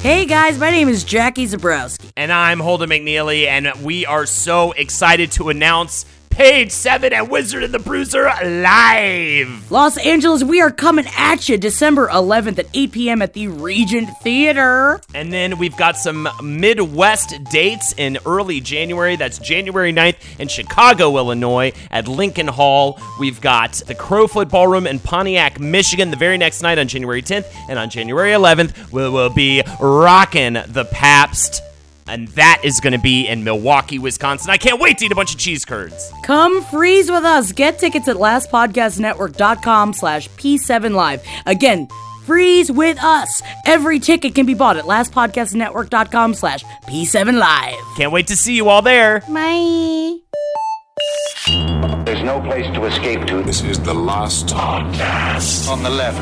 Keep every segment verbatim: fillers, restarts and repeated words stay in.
Hey guys, my name is Jackie Zabrowski. And I'm Holden McNeely, and we are so excited to announce Page seven and Wizard and the Bruiser live! Los Angeles, we are coming at you December eleventh at eight p.m. at the Regent Theater. And then we've got some Midwest dates in early January. That's January ninth in Chicago, Illinois at Lincoln Hall. We've got the Crowfoot Ballroom in Pontiac, Michigan the very next night on January tenth. And on January eleventh, we will be rocking the Pabst. And that is going to be in Milwaukee, Wisconsin. I can't wait to eat a bunch of cheese curds. Come freeze with us. Get tickets at lastpodcastnetwork.com slash P7Live. Again, freeze with us. Every ticket can be bought at lastpodcastnetwork.com slash P7Live. Can't wait to see you all there. Bye. There's no place to escape to. This is the last podcast. On the left.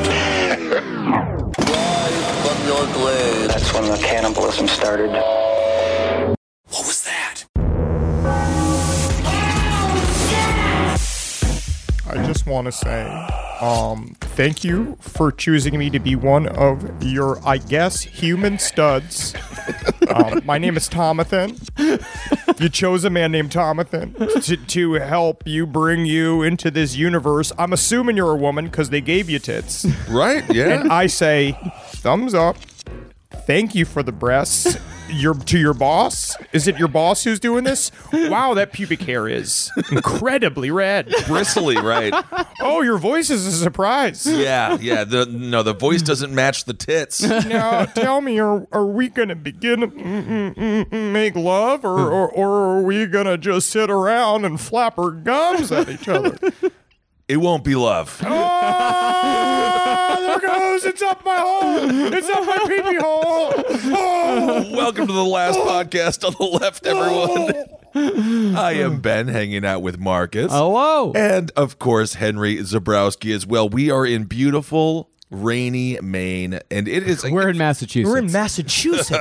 That's when the cannibalism started. What was that? I just want to say, um, thank you for choosing me to be one of your, I guess, human studs. Um, my name is Tomathan. You chose a man named Tomathan to, to help you bring you into this universe. I'm assuming you're a woman because they gave you tits. Right, yeah. And I say, thumbs up. Thank you for the breasts. Your to your boss? Is it your boss who's doing this? Wow, that pubic hair is incredibly red. Bristly, right. Oh, your voice is a surprise. Yeah, yeah. The no, the voice doesn't match the tits. Now, tell me, are are we gonna begin to mm, mm, mm, mm, make love, or, or or are we gonna just sit around and flap our gums at each other? It won't be love. Oh, there goes. It's up my hole. It's up my pee-pee hole. Oh. Welcome to the last podcast on the left, everyone. I am Ben, hanging out with Marcus. Hello. And, of course, Henry Zabrowski as well. We are in beautiful, rainy Maine, and it is... We're in Massachusetts. We're in Massachusetts.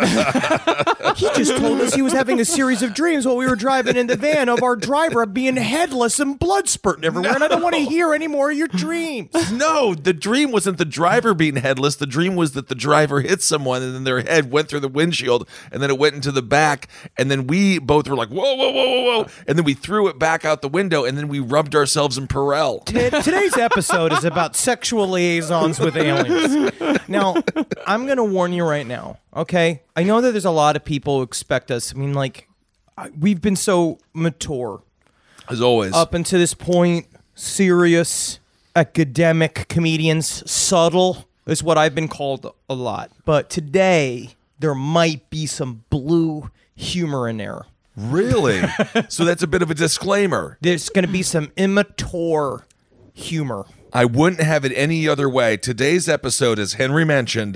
He just told us he was having a series of dreams while we were driving in the van of our driver being headless and blood spurting everywhere, no. And I don't want to hear any more of your dreams. No, the dream wasn't the driver being headless. The dream was that the driver hit someone, and then their head went through the windshield, and then it went into the back, and then we both were like, whoa, whoa, whoa, whoa, whoa, and then we threw it back out the window, and then we rubbed ourselves in Perel. T- today's episode is about sexual liaisons with aliens. Now, I'm going to warn you right now, okay? I know that there's a lot of people who expect us. I mean, like, we've been so mature. As always. Up until this point, serious, academic comedians, subtle is what I've been called a lot. But today, there might be some blue humor in there. Really? So that's a bit of a disclaimer. There's going to be some immature humor. I wouldn't have it any other way. Today's episode, as Henry mentioned,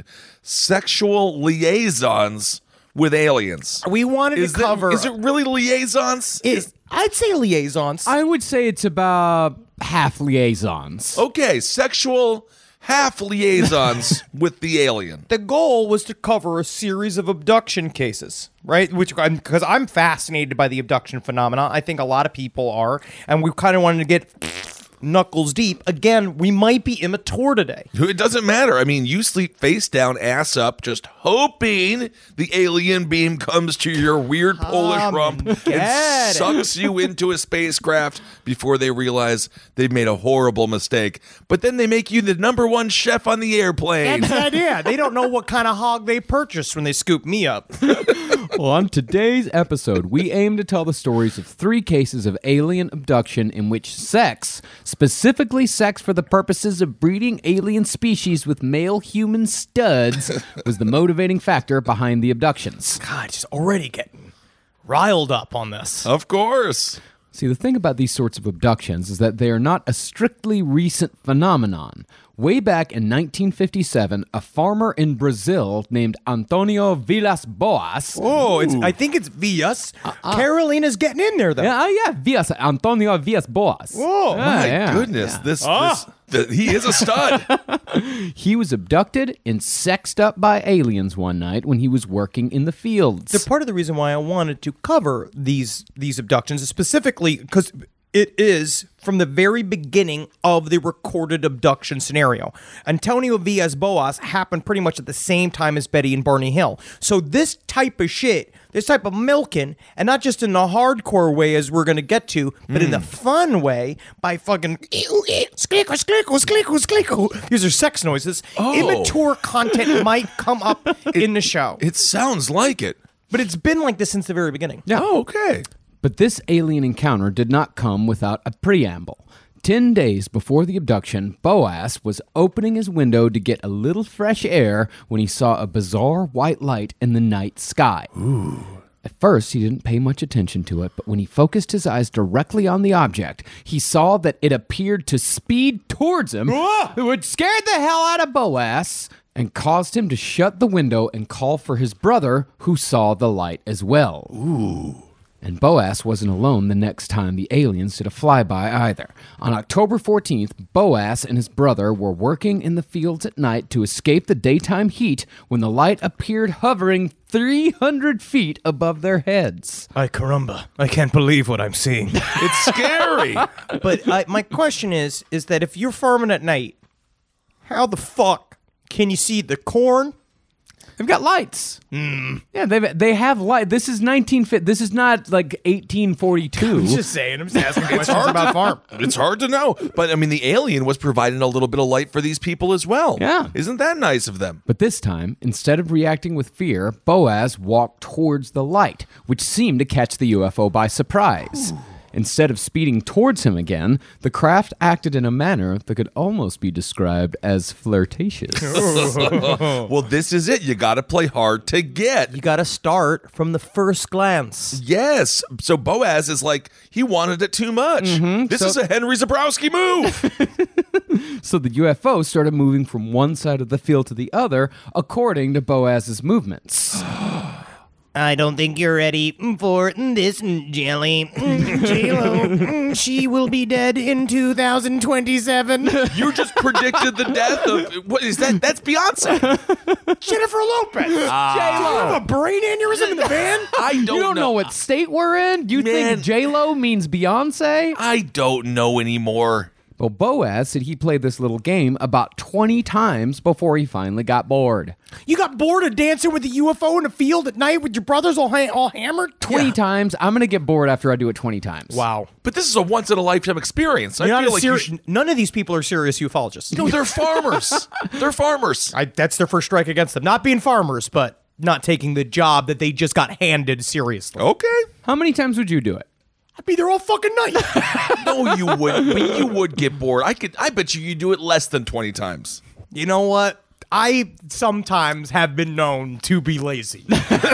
sexual liaisons with aliens. We wanted is to cover... That, is it really liaisons? It, is, I'd say liaisons. I would say it's about half liaisons. Okay, sexual half liaisons with the alien. The goal was to cover a series of abduction cases, right? Which, because I'm, I'm fascinated by the abduction phenomena. I think a lot of people are. And we kind of wanted to get... knuckles deep. Again, we might be immature today. It doesn't matter. I mean, you sleep face down, ass up, just hoping the alien beam comes to your weird Polish Um, rump and get it. sucks you into a spacecraft before they realize they've made a horrible mistake. But then they make you the number one chef on the airplane. That's the idea. They don't know what kind of hog they purchased when they scoop me up. Well, on today's episode, we aim to tell the stories of three cases of alien abduction in which sex, specifically sex for the purposes of breeding alien species with male human studs, was the motivating factor behind the abductions. God, just already getting riled up on this. Of course. See, the thing about these sorts of abductions is that they are not a strictly recent phenomenon. Way back in nineteen fifty-seven, a farmer in Brazil named Antonio Villas-Boas... Oh, it's, I think it's Villas. Uh, uh, Carolina's getting in there, though. Yeah, uh, yeah, Villas, Antonio Villas-Boas. Whoa. Yeah, My yeah, goodness. yeah. This, Ah. this the, he is a stud. He was abducted and sexed up by aliens one night when he was working in the fields. The part of the reason why I wanted to cover these these abductions is specifically because it is from the very beginning of the recorded abduction scenario. Antonio Villas-Boas happened pretty much at the same time as Betty and Barney Hill. So this type of shit, this type of milking, and not just in the hardcore way as we're going to get to, but mm. in the fun way by fucking sklickle, sklickle, sklickle, sklickle. These are sex noises. Oh. Immature content might come up it, in the show. It sounds like it. But it's been like this since the very beginning. Yeah. Oh, okay. But this alien encounter did not come without a preamble. Ten days before the abduction, Boaz was opening his window to get a little fresh air when he saw a bizarre white light in the night sky. Ooh. At first, he didn't pay much attention to it, but when he focused his eyes directly on the object, he saw that it appeared to speed towards him, which scared the hell out of Boaz and caused him to shut the window and call for his brother, who saw the light as well. Ooh. And Boaz wasn't alone the next time the aliens did a flyby either. On October fourteenth, Boaz and his brother were working in the fields at night to escape the daytime heat when the light appeared hovering three hundred feet above their heads. Ay caramba, I can't believe what I'm seeing. It's scary. But uh, my question is, is that if you're farming at night, how the fuck can you see the corn? They've got lights. Mm. Yeah, they they have light. This is nineteen fifty. This is not like eighteen forty-two. I'm just saying. I'm just asking questions about farm. It's hard to know. But, I mean, the alien was providing a little bit of light for these people as well. Yeah. Isn't that nice of them? But this time, instead of reacting with fear, Boaz walked towards the light, which seemed to catch the U F O by surprise. Ooh. Instead of speeding towards him again, the craft acted in a manner that could almost be described as flirtatious. Well, this is it. You got to play hard to get. You got to start from the first glance. Yes. So Boaz is like, he wanted it too much. Mm-hmm. This so- is a Henry Zebrowski move. So the U F O started moving from one side of the field to the other, according to Boaz's movements. I don't think you're ready for this jelly. J-Lo, she will be dead in two thousand twenty-seven. You just predicted the death of, what is that? That's Beyonce. Jennifer Lopez. Uh, J-Lo. Do you have a brain aneurysm in the van? I don't know. You don't know, know what state we're in? You Man. think J-Lo means Beyonce? I don't know anymore. Well, Boaz said he played this little game about twenty times before he finally got bored. You got bored of dancing with the U F O in a field at night with your brothers all, ha- all hammered? twenty yeah. times. I'm going to get bored after I do it twenty times. Wow. But this is a once-in-a-lifetime experience. I You're feel not like seri- you should... None of these people are serious ufologists. No, they're farmers. They're farmers. I, that's their first strike against them. Not being farmers, but not taking the job that they just got handed seriously. Okay. How many times would you do it? I'd be there all fucking night. No, you wouldn't. But you would get bored. I could. I bet you you do it less than twenty times. You know what? I sometimes have been known to be lazy.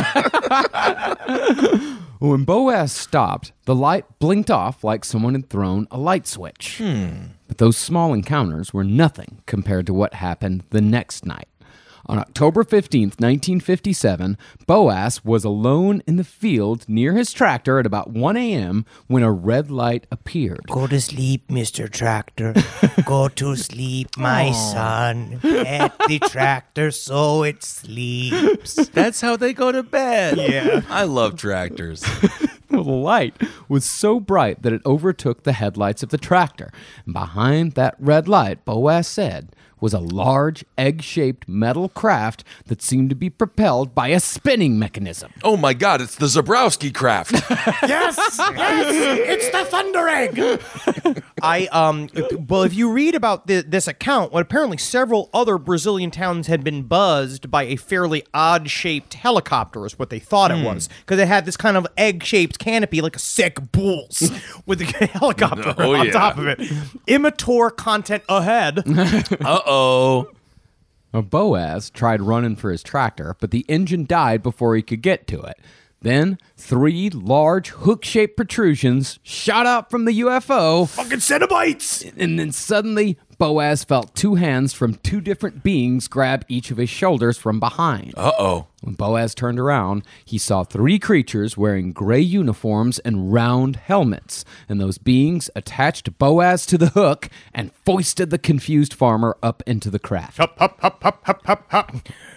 When Boaz stopped, the light blinked off like someone had thrown a light switch. Hmm. But those small encounters were nothing compared to what happened the next night. On October fifteenth, nineteen fifty-seven, Boaz was alone in the field near his tractor at about one a.m. when a red light appeared. Go to sleep, Mister Tractor. Go to sleep, my Aww. son. At the tractor so it sleeps. That's how they go to bed. Yeah. I love tractors. Well, the light was so bright that it overtook the headlights of the tractor. And behind that red light, Boaz said, was a large, egg-shaped metal craft that seemed to be propelled by a spinning mechanism. Oh my God, it's the Zebrowski craft. Yes, yes, it's the Thunder Egg. I, um, well, if you read about the, this account, well, apparently several other Brazilian towns had been buzzed by a fairly odd-shaped helicopter, is what they thought mm. it was, because it had this kind of egg-shaped canopy, like a sick bulls, with a helicopter oh, on yeah. top of it. Immature content ahead. Uh-oh. Now, Boaz tried running for his tractor, but the engine died before he could get to it. Then, three large hook-shaped protrusions shot out from the U F O. Fucking Cenobites! And then suddenly, Boaz felt two hands from two different beings grab each of his shoulders from behind. Uh-oh. When Boaz turned around, he saw three creatures wearing gray uniforms and round helmets. And those beings attached Boaz to the hook and foisted the confused farmer up into the craft. Hup, hup, hup, hup, hup, hup, hup.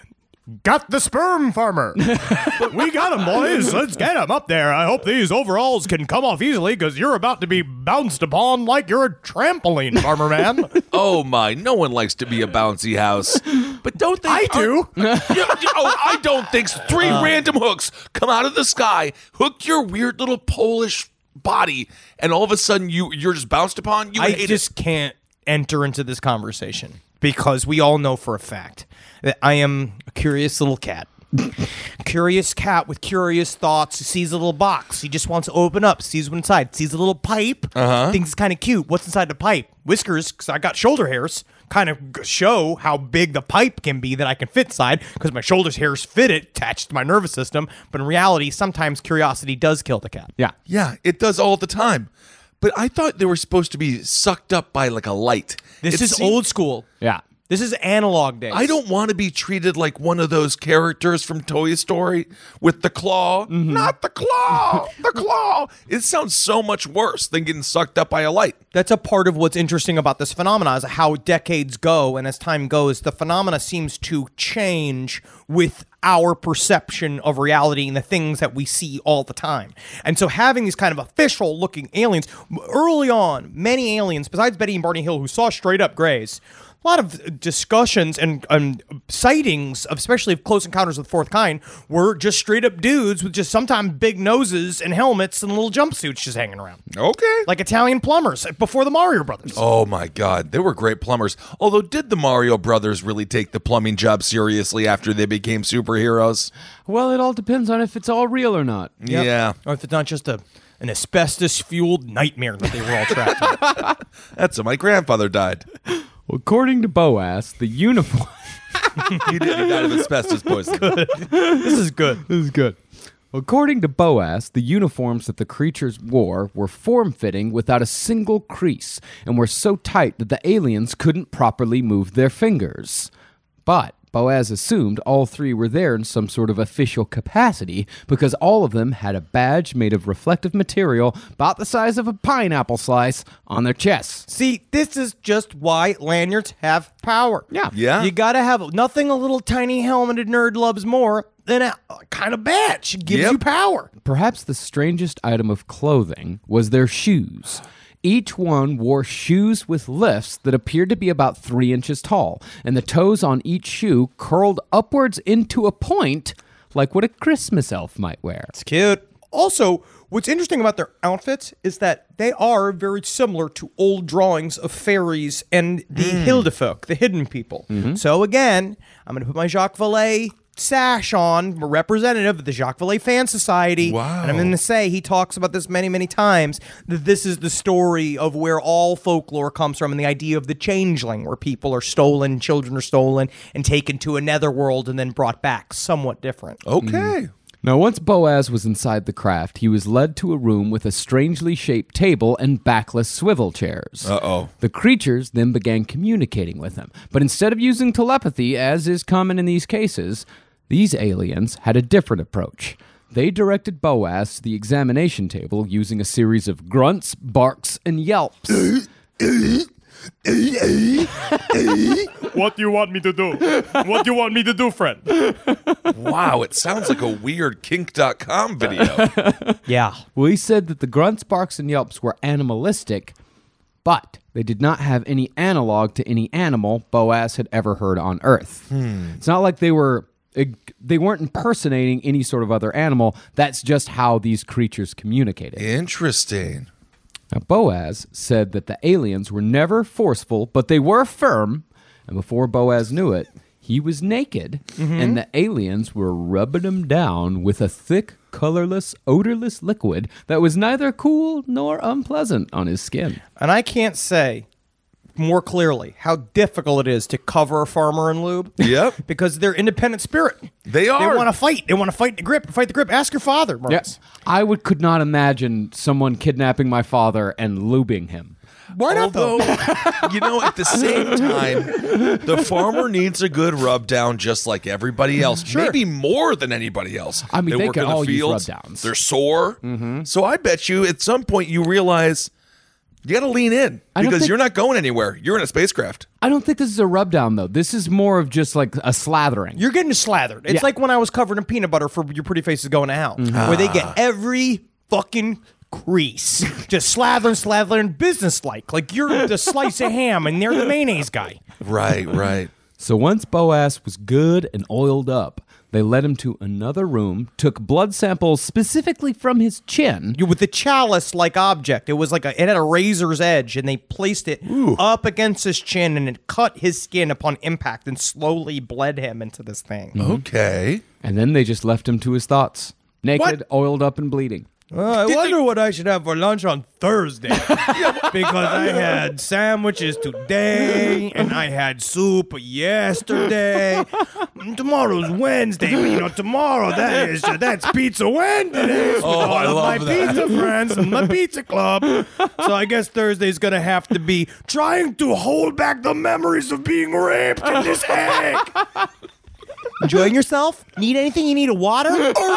Got the sperm farmer. We got him, boys. Let's get him up there. I hope these overalls can come off easily because you're about to be bounced upon like you're a trampoline, farmer man. Oh my, no one likes to be a bouncy house. But don't they? I do. You- you- oh, I don't think so. Three Uh. random hooks come out of the sky, hook your weird little Polish body, and all of a sudden you, you're just bounced upon? You I hate just can't enter into this conversation because we all know for a fact that I am a curious little cat. Curious cat with curious thoughts who sees a little box. He just wants to open up, sees what's inside, sees a little pipe, uh-huh. thinks it's kind of cute. What's inside the pipe? Whiskers, because I got shoulder hairs, kind of show how big the pipe can be that I can fit inside because my shoulder hairs fit it, attached to my nervous system. But in reality, sometimes curiosity does kill the cat. Yeah. Yeah, it does all the time. But I thought they were supposed to be sucked up by like a light. This It is seemed- old school. Yeah. This is analog days. I don't want to be treated like one of those characters from Toy Story with the claw. Mm-hmm. Not the claw, the claw. It sounds so much worse than getting sucked up by a light. That's a part of what's interesting about this phenomena is how decades go, and as time goes, the phenomena seems to change with our perception of reality and the things that we see all the time. And so having these kind of official looking aliens, early on, many aliens, besides Betty and Barney Hill, who saw straight up grays, a lot of discussions and, and sightings, of especially of Close Encounters of the Fourth Kind, were just straight up dudes with just sometimes big noses and helmets and little jumpsuits just hanging around. Okay. Like Italian plumbers before the Mario Brothers. Oh my God, they were great plumbers. Although, did the Mario Brothers really take the plumbing job seriously after they became superheroes? Well, it all depends on if it's all real or not. Yep. Yeah, Or if it's not just a an asbestos-fueled nightmare that they were all trapped in. that's how my grandfather died. Well, according to Boas, the uniform. He did. He died of asbestos poisoning. This is good. This is good. According to Boas, the uniforms that the creatures wore were form-fitting without a single crease and were so tight that the aliens couldn't properly move their fingers. But Boaz assumed all three were there in some sort of official capacity because all of them had a badge made of reflective material about the size of a pineapple slice on their chests. See, this is just why lanyards have power. Yeah. Yeah. You gotta have nothing a little tiny helmeted nerd loves more than a kind of badge. It gives Yep. you power. Perhaps the strangest item of clothing was their shoes. Each one wore shoes with lifts that appeared to be about three inches tall, and the toes on each shoe curled upwards into a point like what a Christmas elf might wear. It's cute. Also, what's interesting about their outfits is that they are very similar to old drawings of fairies and the Hildefolk, the hidden people. So again, I'm going to put my Jacques Vallée sash on, a representative of the Jacques Vallée Fan Society. Wow. And I'm going to say, he talks about this many, many times, that this is the story of where all folklore comes from and the idea of the changeling, where people are stolen, children are stolen, and taken to a netherworld and then brought back. Somewhat different. Okay. Now, once Boaz was inside the craft, he was led to a room with a strangely shaped table and backless swivel chairs. Uh-oh. The creatures then began communicating with him, but instead of using telepathy, as is common in these cases, these aliens had a different approach. They directed Boaz to the examination table using a series of grunts, barks, and yelps. What do you want me to do? What do you want me to do, friend? Wow, it sounds like a weird kink dot com video. Yeah. Well, he said that the grunts, barks, and yelps were animalistic, but they did not have any analog to any animal Boaz had ever heard on Earth. It's not like they were they weren't impersonating any sort of other animal. That's just how these creatures communicated. Interesting. Now, Boaz said that the aliens were never forceful, but they were firm. And before Boaz knew it, he was naked, and the aliens were rubbing him down with a thick, colorless, odorless liquid that was neither cool nor unpleasant on his skin. And I can't say more clearly how difficult it is to cover a farmer in lube. Yep. Because they're independent spirit. They They are. want to fight. They want to fight the grip. Fight the grip. Ask your father, Marcus. Yes, I would could not imagine someone kidnapping my father and lubing him. Why not, Although, though? you know, at the same time, the farmer needs a good rub down just like everybody else. Maybe more than anybody else. I mean, they work can in the all use fields. rub downs. They're sore. So I bet you at some point you realize You got to lean in I don't because think- you're not going anywhere. You're in a spacecraft. I don't think this is a rub down though. This is more of just like a slathering. You're getting slathered. It's Yeah. like when I was covered in peanut butter for Your Pretty Face is Going Out, where they get every fucking crease. Just slathering, slathering, business-like. Like you're the slice of ham and they're the mayonnaise guy. Right, right. So once Boaz was good and oiled up, they led him to another room, took blood samples specifically from his chin. You with the chalice-like object. It was like a, it had a razor's edge, and they placed it up against his chin, and it cut his skin upon impact, and slowly bled him into this thing. Okay. And then they just left him to his thoughts. Naked, oiled up, and bleeding. Uh, I wonder what I should have for lunch on Thursday. Because I had sandwiches today, and I had soup yesterday. Tomorrow's Wednesday, but you know, tomorrow that is that's Pizza Wednesday. Oh, I love my that. pizza friends and my pizza club. So I guess Thursday's gonna have to be trying to hold back the memories of being raped in this egg. Enjoying yourself? Need anything? You need a water?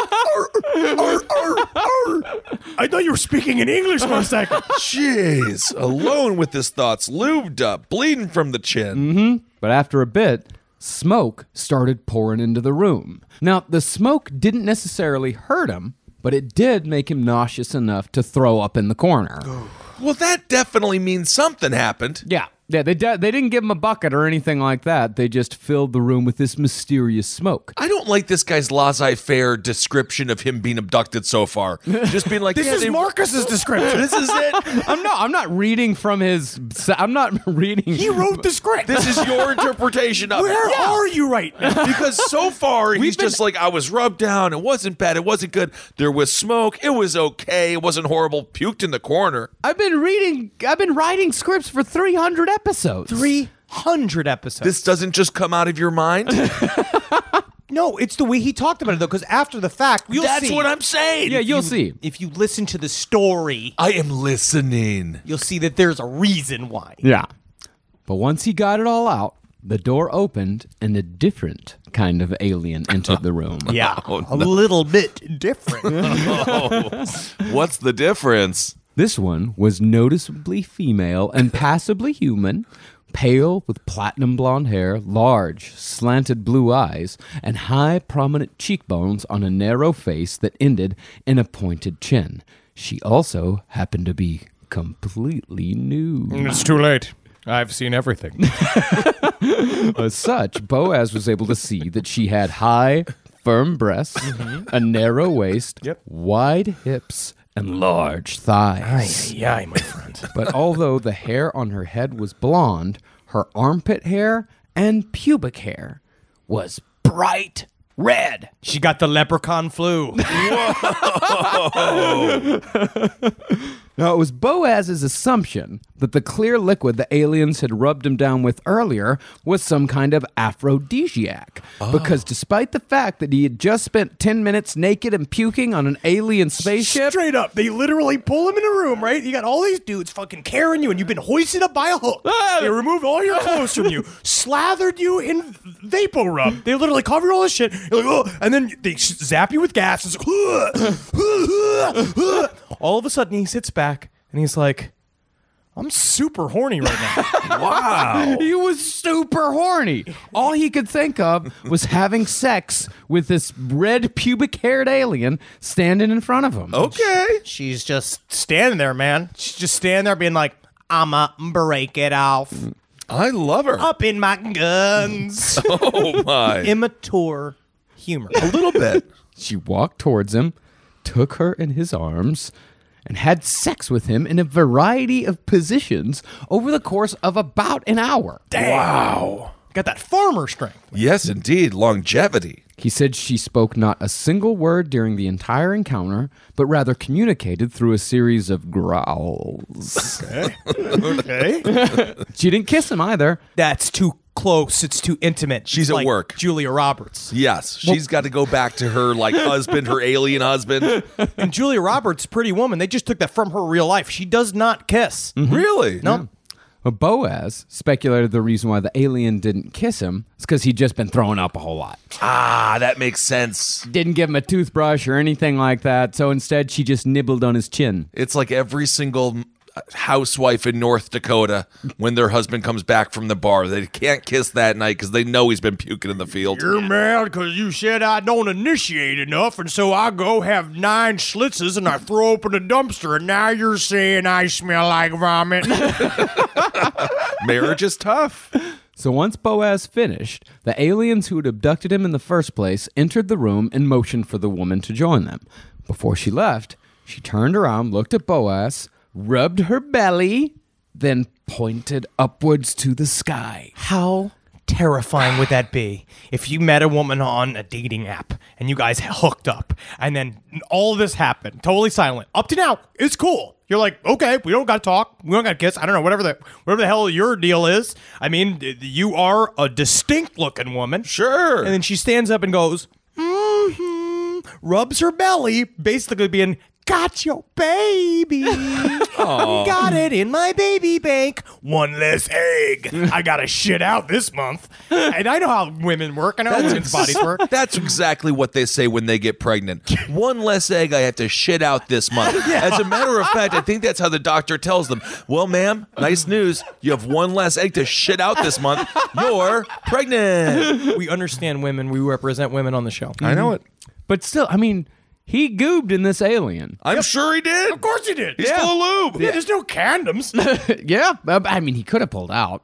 I thought you were speaking in English for a second. Jeez. Alone with his thoughts, lubed up, bleeding from the chin. But after a bit, smoke started pouring into the room. Now, the smoke didn't necessarily hurt him, but it did make him nauseous enough to throw up in the corner. Well, that definitely means something happened. Yeah. Yeah, they de- they didn't give him a bucket or anything like that. They just filled the room with this mysterious smoke. I don't like this guy's laissez-faire description of him being abducted so far. Just being like, This yeah, is they- Marcus's description. This is it. I'm not. I'm not reading from his. I'm not reading. He wrote the script. This is your interpretation of Where it. are you right now? Because so far, he's been- just like, I was rubbed down. It wasn't bad. It wasn't good. There was smoke. It was okay. It wasn't horrible. Puked in the corner. I've been reading. I've been writing scripts for three hundred episodes. three hundred episodes. This doesn't just come out of your mind. No, it's the way he talked about it, though, because after the fact, you'll That's see. what I'm saying. Yeah, you'll see. If you listen to the story, I am listening. you'll see that there's a reason why. Yeah. But once he got it all out, the door opened and a different kind of alien entered the room. Yeah, Oh, a little bit different. What's the difference? This one was noticeably female and passably human, pale with platinum blonde hair, large, slanted blue eyes, and high, prominent cheekbones on a narrow face that ended in a pointed chin. She also happened to be completely nude. It's too late. I've seen everything. As such, Boaz was able to see that she had high, firm breasts, a narrow waist, Yep. wide hips, and large thighs. Yeah, my friend. But although the hair on her head was blonde, her armpit hair and pubic hair was bright red. She got the leprechaun flu. Now, it was Boaz's assumption that the clear liquid the aliens had rubbed him down with earlier was some kind of aphrodisiac. Because despite the fact that he had just spent ten minutes naked and puking on an alien spaceship, Straight up, they literally pull him in a room, right? You got all these dudes fucking carrying you, and you've been hoisted up by a hook. They removed all your clothes from you, slathered you in vapor rub. They literally cover all this shit, you're like, oh, and then they zap you with gas. It's like, all of a sudden, he sits back and he's like, I'm super horny right now. Wow. he was super horny. All he could think of was having sex with this red pubic-haired alien standing in front of him. Okay. She's just standing there, man. She's just standing there being like, I'ma break it off. I love her. Up in my guns. Oh, my. Immature humor. A little bit. She walked towards him, took her in his arms, and had sex with him in a variety of positions over the course of about an hour. Wow. Got that farmer strength. Yes, indeed. Longevity. He said she spoke not a single word during the entire encounter, but rather communicated through a series of growls. Okay. She didn't kiss him either. That's too close. It's too intimate. She's It's at like work. Julia Roberts. Yes. She's got to go back to her, like, husband, her alien husband. And Julia Roberts, Pretty Woman, they just took that from her real life. She does not kiss. Really? No. But Boaz speculated the reason why the alien didn't kiss him is because he'd just been throwing up a whole lot. Ah, that makes sense. Didn't give him a toothbrush or anything like that, so instead she just nibbled on his chin. It's like every single housewife in North Dakota when their husband comes back from the bar. They can't kiss that night because they know he's been puking in the field. You're mad because you said I don't initiate enough, and so I go have nine schlitzes and I throw open a dumpster, and now you're saying I smell like vomit. Marriage is tough. So once Boaz finished, the aliens who had abducted him in the first place entered the room and motioned for the woman to join them. Before she left, she turned around, looked at Boaz, rubbed her belly, then pointed upwards to the sky. How terrifying would that be if you met a woman on a dating app and you guys hooked up and then all this happened, totally silent. Up to now, it's cool. You're like, okay, we don't got to talk. We don't got to kiss. I don't know, whatever the whatever the hell your deal is. I mean, you are a distinct looking woman. Sure. And then she stands up and goes, mm-hmm, rubs her belly, basically being, got your baby. Got it in my baby bank. One less egg. I got to shit out this month. And I know how women work. I know how women's bodies work. That's exactly what they say when they get pregnant. One less egg I have to shit out this month. As a matter of fact, I think that's how the doctor tells them. Well, ma'am, nice news. You have one less egg to shit out this month. You're pregnant. We understand women. We represent women on the show. I know it. But still, I mean, he goobed in this alien. I'm sure he did. Of course he did. He's full of lube. Yeah, there's no condoms. Yeah, I mean, he could have pulled out.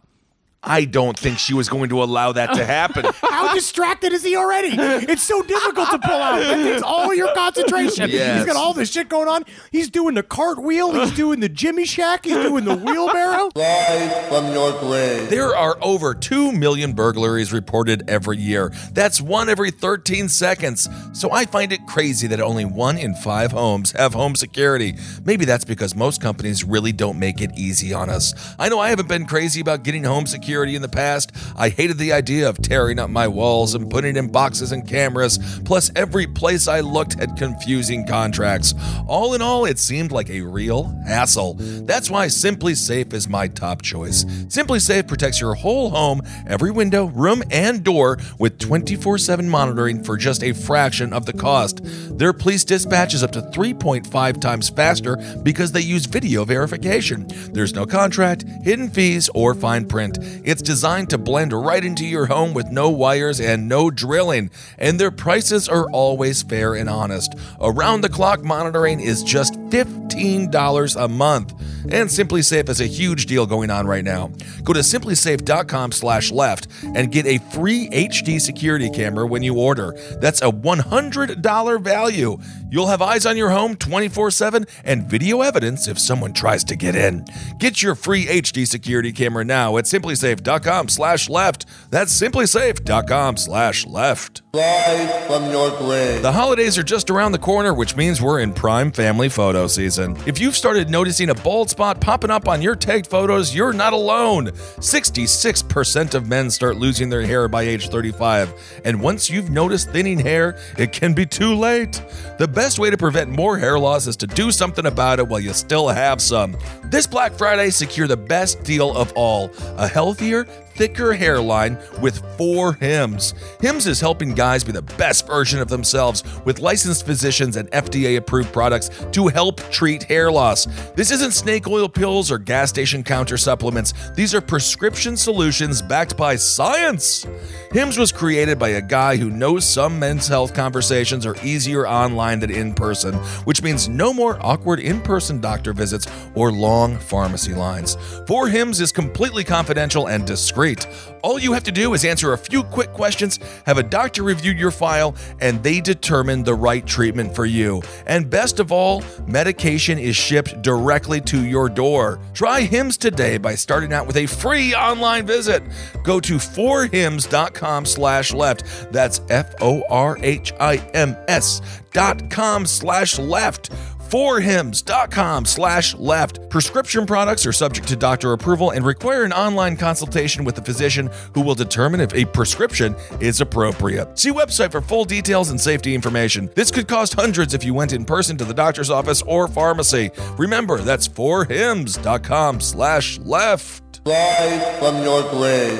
I don't think she was going to allow that to happen. How distracted is he already? It's so difficult to pull out. That takes all your concentration. Yes. He's got all this shit going on. He's doing the cartwheel. He's doing the Jimmy Shack. He's doing the wheelbarrow. Live from your grave. There are over two million burglaries reported every year. That's one every thirteen seconds. So I find it crazy that only one in five homes have home security. Maybe that's because most companies really don't make it easy on us. I know I haven't been crazy about getting home security in the past. I hated the idea of tearing up my walls and putting in boxes and cameras. Plus, every place I looked had confusing contracts. All in all, it seemed like a real hassle. That's why Simply Safe is my top choice. Simply Safe protects your whole home, every window, room, and door with twenty-four seven monitoring for just a fraction of the cost. Their police dispatch is up to three point five times faster because they use video verification. There's no contract, hidden fees, or fine print. It's designed to blend right into your home with no wires and no drilling. And their prices are always fair and honest. Around-the-clock monitoring is just fifteen dollars a month. And Simply Safe has a huge deal going on right now. Go to simply safe dot com slash left and get a free H D security camera when you order. That's a one hundred dollars value. You'll have eyes on your home twenty-four seven and video evidence if someone tries to get in. Get your free H D security camera now at simply safe dot com slash left. That's simply safe dot com slash left. Live from your grave. The holidays are just around the corner, which means we're in prime family photo season. If you've started noticing a bald spot popping up on your tagged photos, you're not alone. sixty-six percent of men start losing their hair by age thirty-five. And once you've noticed thinning hair, it can be too late. The best way to prevent more hair loss is to do something about it while you still have some. This Black Friday, secure the best deal of all, a healthier, thicker hairline with four Hims. Hims is helping guys be the best version of themselves with licensed physicians and F D A-approved products to help treat hair loss. This isn't snake oil pills or gas station counter supplements. These are prescription solutions backed by science. Hims was created by a guy who knows some men's health conversations are easier online than in person, which means no more awkward in-person doctor visits or long pharmacy lines. four Hims is completely confidential and discreet. All you have to do is answer a few quick questions, have a doctor review your file, and they determine the right treatment for you. And best of all, medication is shipped directly to your door. Try Hims today by starting out with a free online visit. Go to four hims dot com slash left. That's F O R H I M S dot com slash left. four hims dot com slash left. Prescription products are subject to doctor approval and require an online consultation with a physician who will determine if a prescription is appropriate. See website for full details and safety information. This could cost hundreds if you went in person to the doctor's office or pharmacy. Remember, that's four hims dot com slash left. Live from your grave.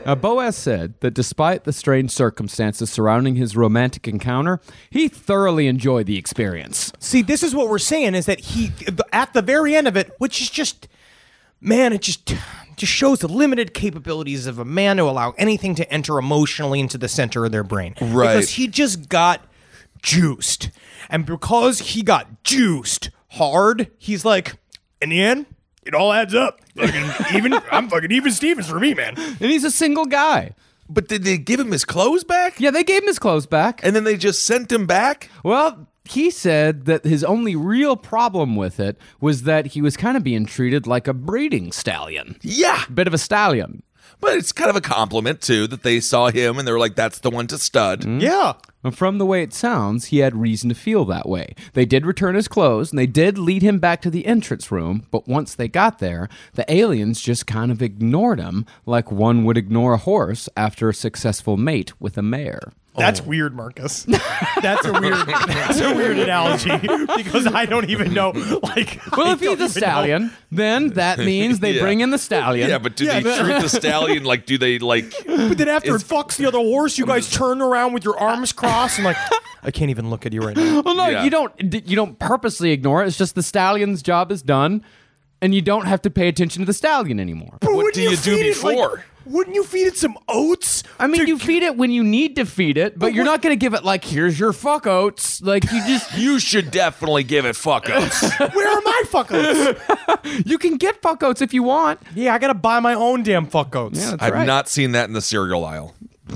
Now, Boaz said that despite the strange circumstances surrounding his romantic encounter, he thoroughly enjoyed the experience. See, this is what we're saying is that he, at the very end of it, which is just, man, it just just shows the limited capabilities of a man to allow anything to enter emotionally into the center of their brain. Right. Because he just got juiced. And because he got juiced hard, he's like, in the end, it all adds up. Fucking even, I'm fucking even Stevens for me, man. And he's a single guy. But did they give him his clothes back? Yeah, they gave him his clothes back. And then they just sent him back? Well, he said that his only real problem with it was that he was kind of being treated like a breeding stallion. Yeah. Bit of a stallion. But it's kind of a compliment, too, that they saw him and they were like, that's the one to stud. Yeah. And from the way it sounds, he had reason to feel that way. They did return his clothes, and they did lead him back to the entrance room, but once they got there, the aliens just kind of ignored him like one would ignore a horse after a successful mate with a mare. That's weird, Marcus. That's a weird. That's a weird analogy because I don't even know. Like, Well, I if he's don't a even stallion, know. then that means they Yeah. bring in the stallion. Yeah, but do Yeah, they but- treat the stallion like, do they, like... But then after It's- it fucks the other horse, you guys turn around with your arms crossed and like, I can't even look at you right now. Well, no, Yeah. you don't. You don't purposely ignore it. It's just the stallion's job is done, and you don't have to pay attention to the stallion anymore. But What wouldn't do you do feed it, like- before? wouldn't you feed it some oats? I mean, to- you feed it when you need to feed it, but you're not going to give it like, here's your fuck oats. Like, you just, You should definitely give it fuck ups. Where are my fuck oats? you can get fuck oats if you want. Yeah, I gotta buy my own damn fuck oats. Yeah, that's I've right. not seen that in the cereal aisle.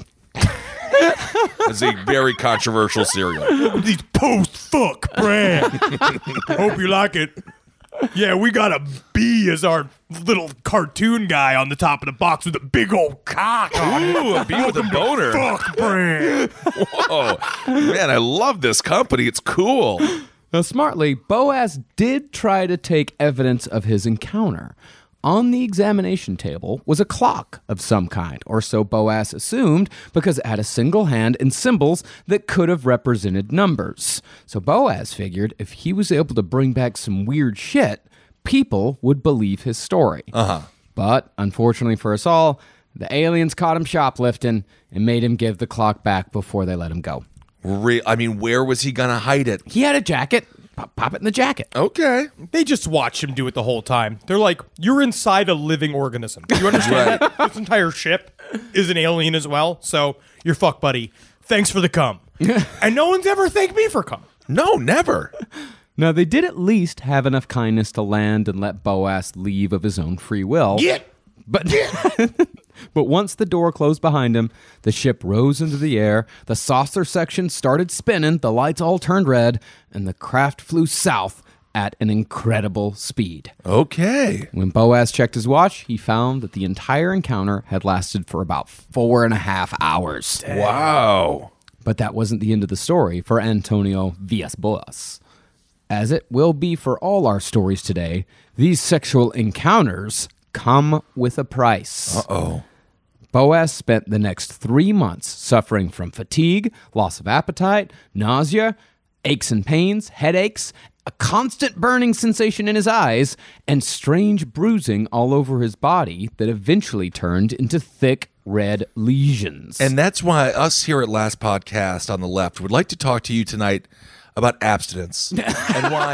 It's a very controversial cereal. These post fuck brand. Hope you like it. Yeah, we got a bee as our little cartoon guy on the top of the box with a big old cock on it. Ooh, a bee with a boner. Fuck brand. Whoa. Man, I love this company. It's cool. Now, smartly, Boaz did try to take evidence of his encounter. On the examination table was a clock of some kind, or so Boaz assumed, because it had a single hand and symbols that could have represented numbers. So Boaz figured if he was able to bring back some weird shit, people would believe his story. Uh-huh. But, unfortunately for us all, the aliens caught him shoplifting and made him give the clock back before they let him go. Re- I mean, where was he going to hide it? He had a jacket. Pop, pop it in the jacket. Okay. They just watch him do it the whole time. They're like, you're inside a living organism. You understand that? This entire ship is an alien as well. So you're fuck buddy. Thanks for the cum. And no one's ever thanked me for cum. No, never. Now, they did at least have enough kindness to land and let Boaz leave of his own free will. Get. But, but once the door closed behind him, the ship rose into the air, the saucer section started spinning, the lights all turned red, and the craft flew south at an incredible speed. Okay. When Boaz checked his watch, he found that the entire encounter had lasted for about four and a half hours. Wow. But that wasn't the end of the story for Antonio Villas-Boas. As it will be for all our stories today, these sexual encounters come with a price. Uh-oh. Boaz spent the next three months suffering from fatigue, loss of appetite, nausea, aches and pains, headaches, a constant burning sensation in his eyes, and strange bruising all over his body that eventually turned into thick red lesions. And that's why us here at Last Podcast on the Left would like to talk to you tonight about abstinence and why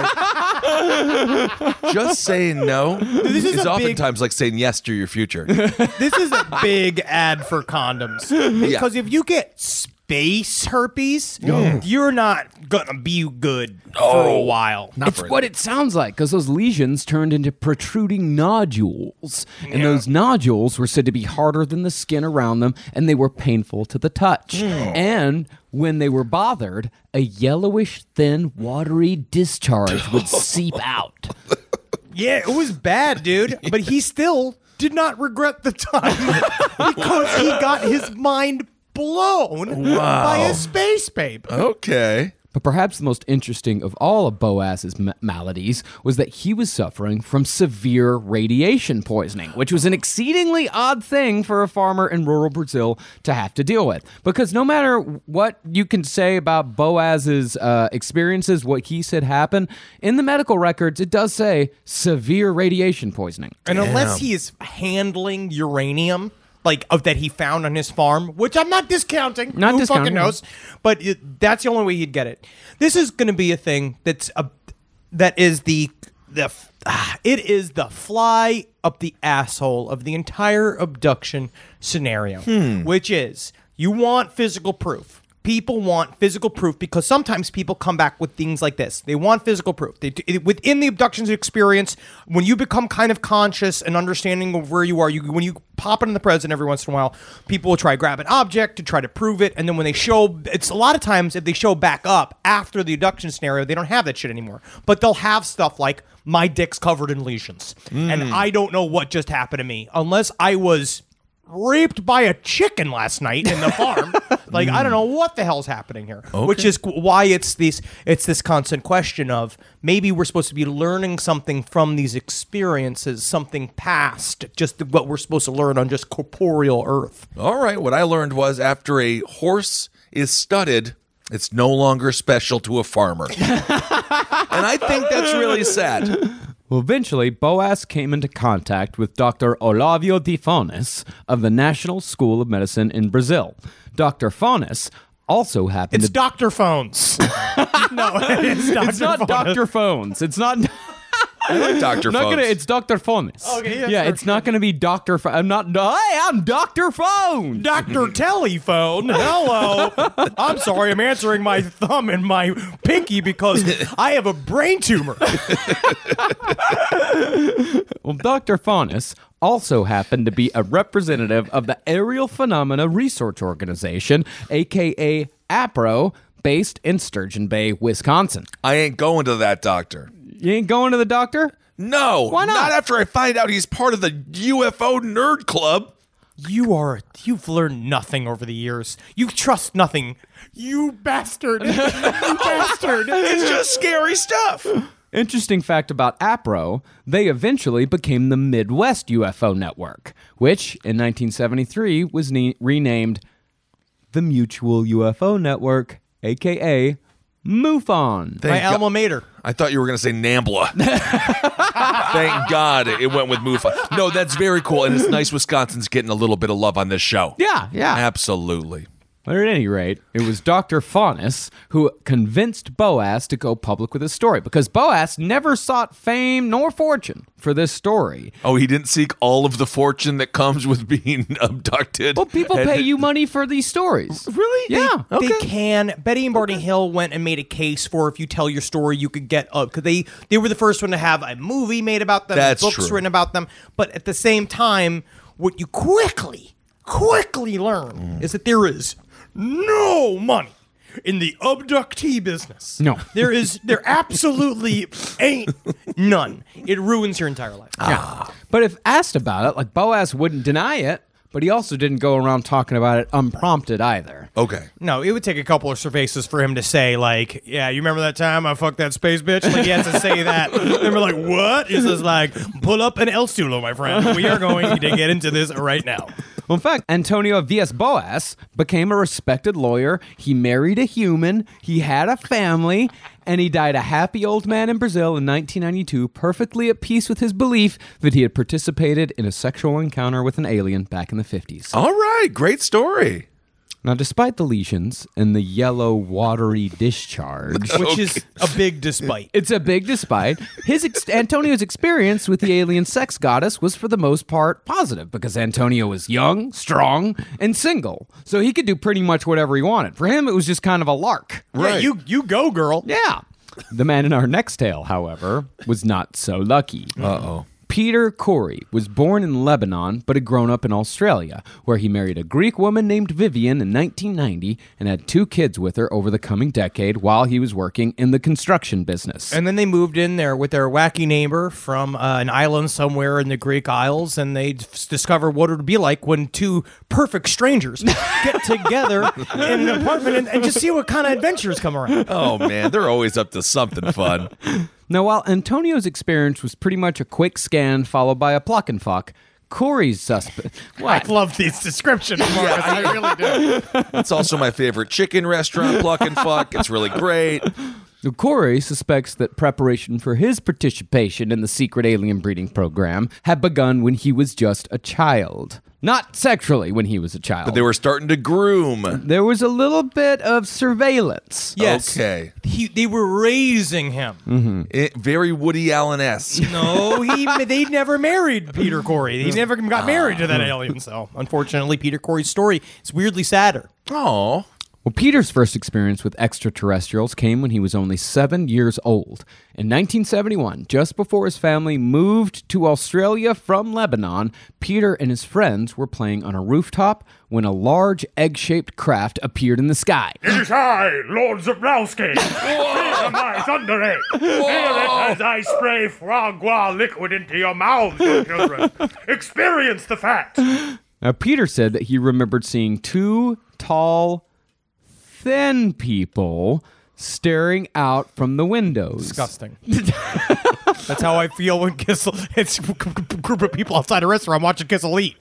just saying no This is is a big- oftentimes like saying yes to your future. This is a big ad for condoms. Because if you get space herpes, you're not going to be good for a while. It's what it sounds like, because those lesions turned into protruding nodules. And those nodules were said to be harder than the skin around them, and they were painful to the touch. And when they were bothered, a yellowish, thin, watery discharge would seep out. Yeah, it was bad, dude. But he still did not regret the time because he got his mind blown by a space babe. Okay. But perhaps the most interesting of all of Boaz's m- maladies was that he was suffering from severe radiation poisoning, which was an exceedingly odd thing for a farmer in rural Brazil to have to deal with. Because no matter what you can say about Boaz's uh, experiences, what he said happened, in the medical records, it does say severe radiation poisoning. And unless he is handling uranium, like of that he found on his farm, which I'm not discounting. Not Who discounting, fucking no. knows? But it, that's the only way he'd get it. This is going to be a thing that's a that is the the ah, it is the fly up the asshole of the entire abduction scenario, which is you want physical proof. People want physical proof because sometimes people come back with things like this. They want physical proof. They, it, within the abductions experience, when you become kind of conscious and understanding of where you are, you when you pop into the present every once in a while, people will try to grab an object to try to prove it. And then when they show, it's a lot of times if they show back up after the abduction scenario, they don't have that shit anymore. But they'll have stuff like, my dick's covered in lesions. Mm. And I don't know what just happened to me unless I was raped by a chicken last night in the farm. Like, I don't know what the hell's happening here. Okay. Which is why it's this it's this constant question of maybe we're supposed to be learning something from these experiences, something past just what we're supposed to learn on just corporeal earth. All right, what I learned was after a horse is studded, it's no longer special to a farmer. And I think that's really sad. Well, eventually, Boas came into contact with Doctor Olavio de Fones of the National School of Medicine in Brazil. Doctor Fones also happened It's to... Doctor Phones. No, it's Doctor It's not Phones. Doctor Phones. It's not... I like Doctor Not Phones. gonna, it's Doctor Phones. Okay, yeah, yeah, sure, it's not going to be Doctor Ph- I'm not... Hey, I'm Doctor Phone! Doctor Telephone. Hello. I'm sorry, I'm answering my thumb and my pinky because I have a brain tumor. Well, Doctor Fones also happened to be a representative of the Aerial Phenomena Research Organization, a k a. APRO, based in Sturgeon Bay, Wisconsin. I ain't going to that doctor. You ain't going to the doctor? No. Why not? Not after I find out he's part of the U F O nerd club. You are, you've learned nothing over the years. You trust nothing. You bastard. You bastard. It's just scary stuff. Interesting fact about APRO, they eventually became the Midwest U F O Network, which in nineteen seventy-three was ne- renamed the Mutual U F O Network, a k a. MUFON. My alma mater. I thought you were going to say NAMBLA. Thank God it went with MUFON. No, that's very cool, and it's nice Wisconsin's getting a little bit of love on this show. Yeah, yeah. Absolutely. But at any rate, it was Doctor Fones who convinced Boas to go public with his story, because Boas never sought fame nor fortune for this story. Oh, he didn't seek all of the fortune that comes with being abducted. Well, people And- pay you money for these stories. Really? Yeah. They can. Betty and Barney Hill went and made a case for if you tell your story, you could get up because they they were the first one to have a movie made about them, That's books true. written about them. But at the same time, what you quickly, quickly learn Mm. is that there is no money in the abductee business. No. there is. There absolutely ain't none. It ruins your entire life. Yeah. But if asked about it, like Boas wouldn't deny it, but he also didn't go around talking about it unprompted either. Okay. No, it would take a couple of cervezas for him to say, like, yeah, you remember that time I fucked that space bitch? Like, he has to say that. And we're like, what? He says, like, pull up an El Stulo, my friend. We are going to get into this right now. Well, in fact, Antonio Villas Boas became a respected lawyer. He married a human. He had a family. And he died a happy old man in Brazil in nineteen ninety-two, perfectly at peace with his belief that he had participated in a sexual encounter with an alien back in the fifties. All right. Great story. Now, despite the lesions and the yellow, watery discharge, Which is a big despite. it's a big despite, his ex- Antonio's experience with the alien sex goddess was for the most part positive because Antonio was young, strong, and single. So he could do pretty much whatever he wanted. For him, it was just kind of a lark. Yeah, you, you go, girl. Yeah. The man in our next tale, however, was not so lucky. Uh-oh. Peter Corey was born in Lebanon, but had grown up in Australia, where he married a Greek woman named Vivian in nineteen ninety and had two kids with her over the coming decade while he was working in the construction business. And then they moved in there with their wacky neighbor from uh, an island somewhere in the Greek Isles, and they f- discover what it would be like when two perfect strangers get together in an apartment and, and just see what kind of adventures come around. Oh, man. They're always up to something fun. Now, while Antonio's experience was pretty much a quick scan followed by a pluck and fuck, Corey's suspect... I love these descriptions, Marcus. I really do. It's also my favorite chicken restaurant, Pluck and Fuck. It's really great. Corey suspects that preparation for his participation in the secret alien breeding program had begun when he was just a child. Not sexually when he was a child. But they were starting to groom. There was a little bit of surveillance. Yes. Okay. He, they were raising him. It, very Woody Allen-esque. No, he they never married Peter Corey. He never got married to that alien. So, unfortunately, Peter Corey's story is weirdly sadder. Oh. Well, Peter's first experience with extraterrestrials came when he was only seven years old. In nineteen seventy-one, just before his family moved to Australia from Lebanon, Peter and his friends were playing on a rooftop when a large egg-shaped craft appeared in the sky. It is I, Lord Zabrowski. Feel my thunder egg. Feel it as I spray frogwa liquid into your mouths, you children. Experience the fact. Now, Peter said that he remembered seeing two tall, thin people staring out from the windows. Disgusting. That's how I feel when Kissel. It's a group of people outside a restaurant watching Kissel eat.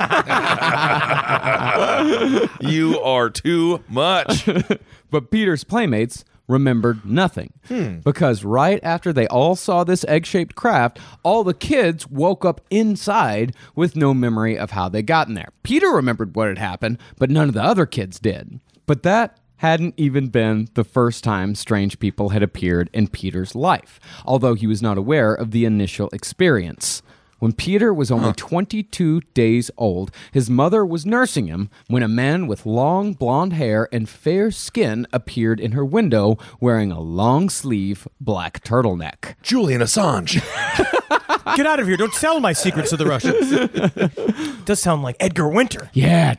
You are too much. But Peter's playmates remembered nothing. Hmm. Because right after they all saw this egg-shaped craft, all the kids woke up inside with no memory of how they got in there. Peter remembered what had happened, but none of the other kids did. But that hadn't even been the first time strange people had appeared in Peter's life, although he was not aware of the initial experience. When Peter was only huh. twenty-two days old, his mother was nursing him when a man with long blonde hair and fair skin appeared in her window wearing a long-sleeve black turtleneck. Julian Assange. Get out of here. Don't sell my secrets to the Russians. It does sound like Edgar Winter. Yeah.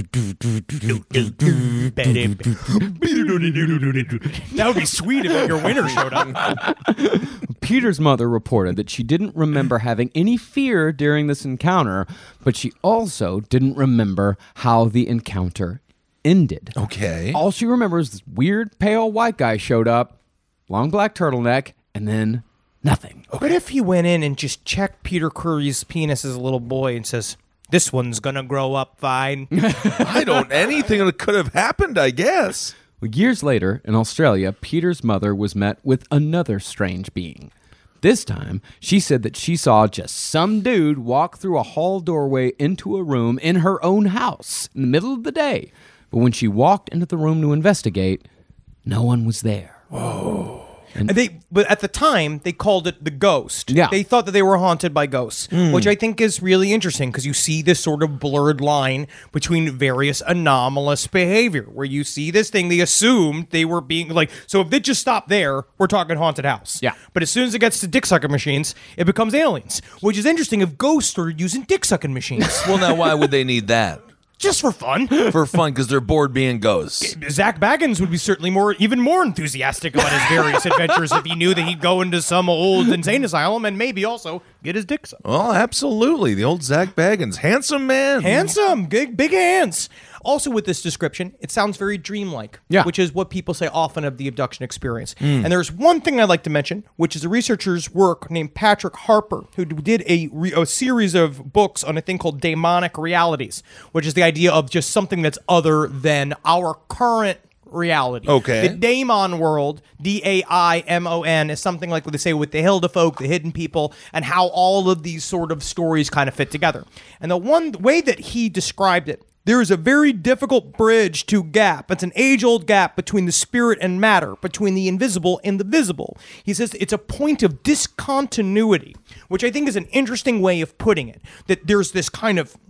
That would be sweet if Edgar Winter showed up. Peter's mother reported that she didn't remember having any fear during this encounter, but she also didn't remember how the encounter ended. Okay. All she remembers is this weird pale white guy showed up, long black turtleneck, and then nothing. Okay. What if he went in and just checked Peter Curry's penis as a little boy and says, this one's gonna grow up fine? I don't, anything that could have happened, I guess. Well, years later, in Australia, Peter's mother was met with another strange being. This time, she said that she saw just some dude walk through a hall doorway into a room in her own house in the middle of the day. But when she walked into the room to investigate, no one was there. Whoa. And they, but at the time, they called it the ghost. Yeah. They thought that they were haunted by ghosts, mm. which I think is really interesting because you see this sort of blurred line between various anomalous behavior where you see this thing, they assumed they were being like, so if they just stop there, we're talking haunted house. Yeah. But as soon as it gets to dick sucking machines, it becomes aliens, which is interesting if ghosts started using dick sucking machines. Well, now why would they need that? Just for fun. For fun, because they're bored being ghosts. Zach Baggins would be certainly more, even more enthusiastic about his various adventures if he knew that he'd go into some old insane asylum and maybe also get his dick sucked. Well, absolutely. The old Zach Baggins. Handsome man. Handsome. Big, big hands. Also with this description, it sounds very dreamlike, yeah. which is what people say often of the abduction experience. Mm. And there's one thing I'd like to mention, which is a researcher's work named Patrick Harper, who did a, a series of books on a thing called daemonic realities, which is the idea of just something that's other than our current reality. Okay. The daemon world, D A I M O N, is something like what they say with the Hilda folk, the hidden people, and how all of these sort of stories kind of fit together. And the one way that he described it, there is a very difficult bridge to gap. It's an age-old gap between the spirit and matter, between the invisible and the visible. He says it's a point of discontinuity, which I think is an interesting way of putting it, that there's this kind of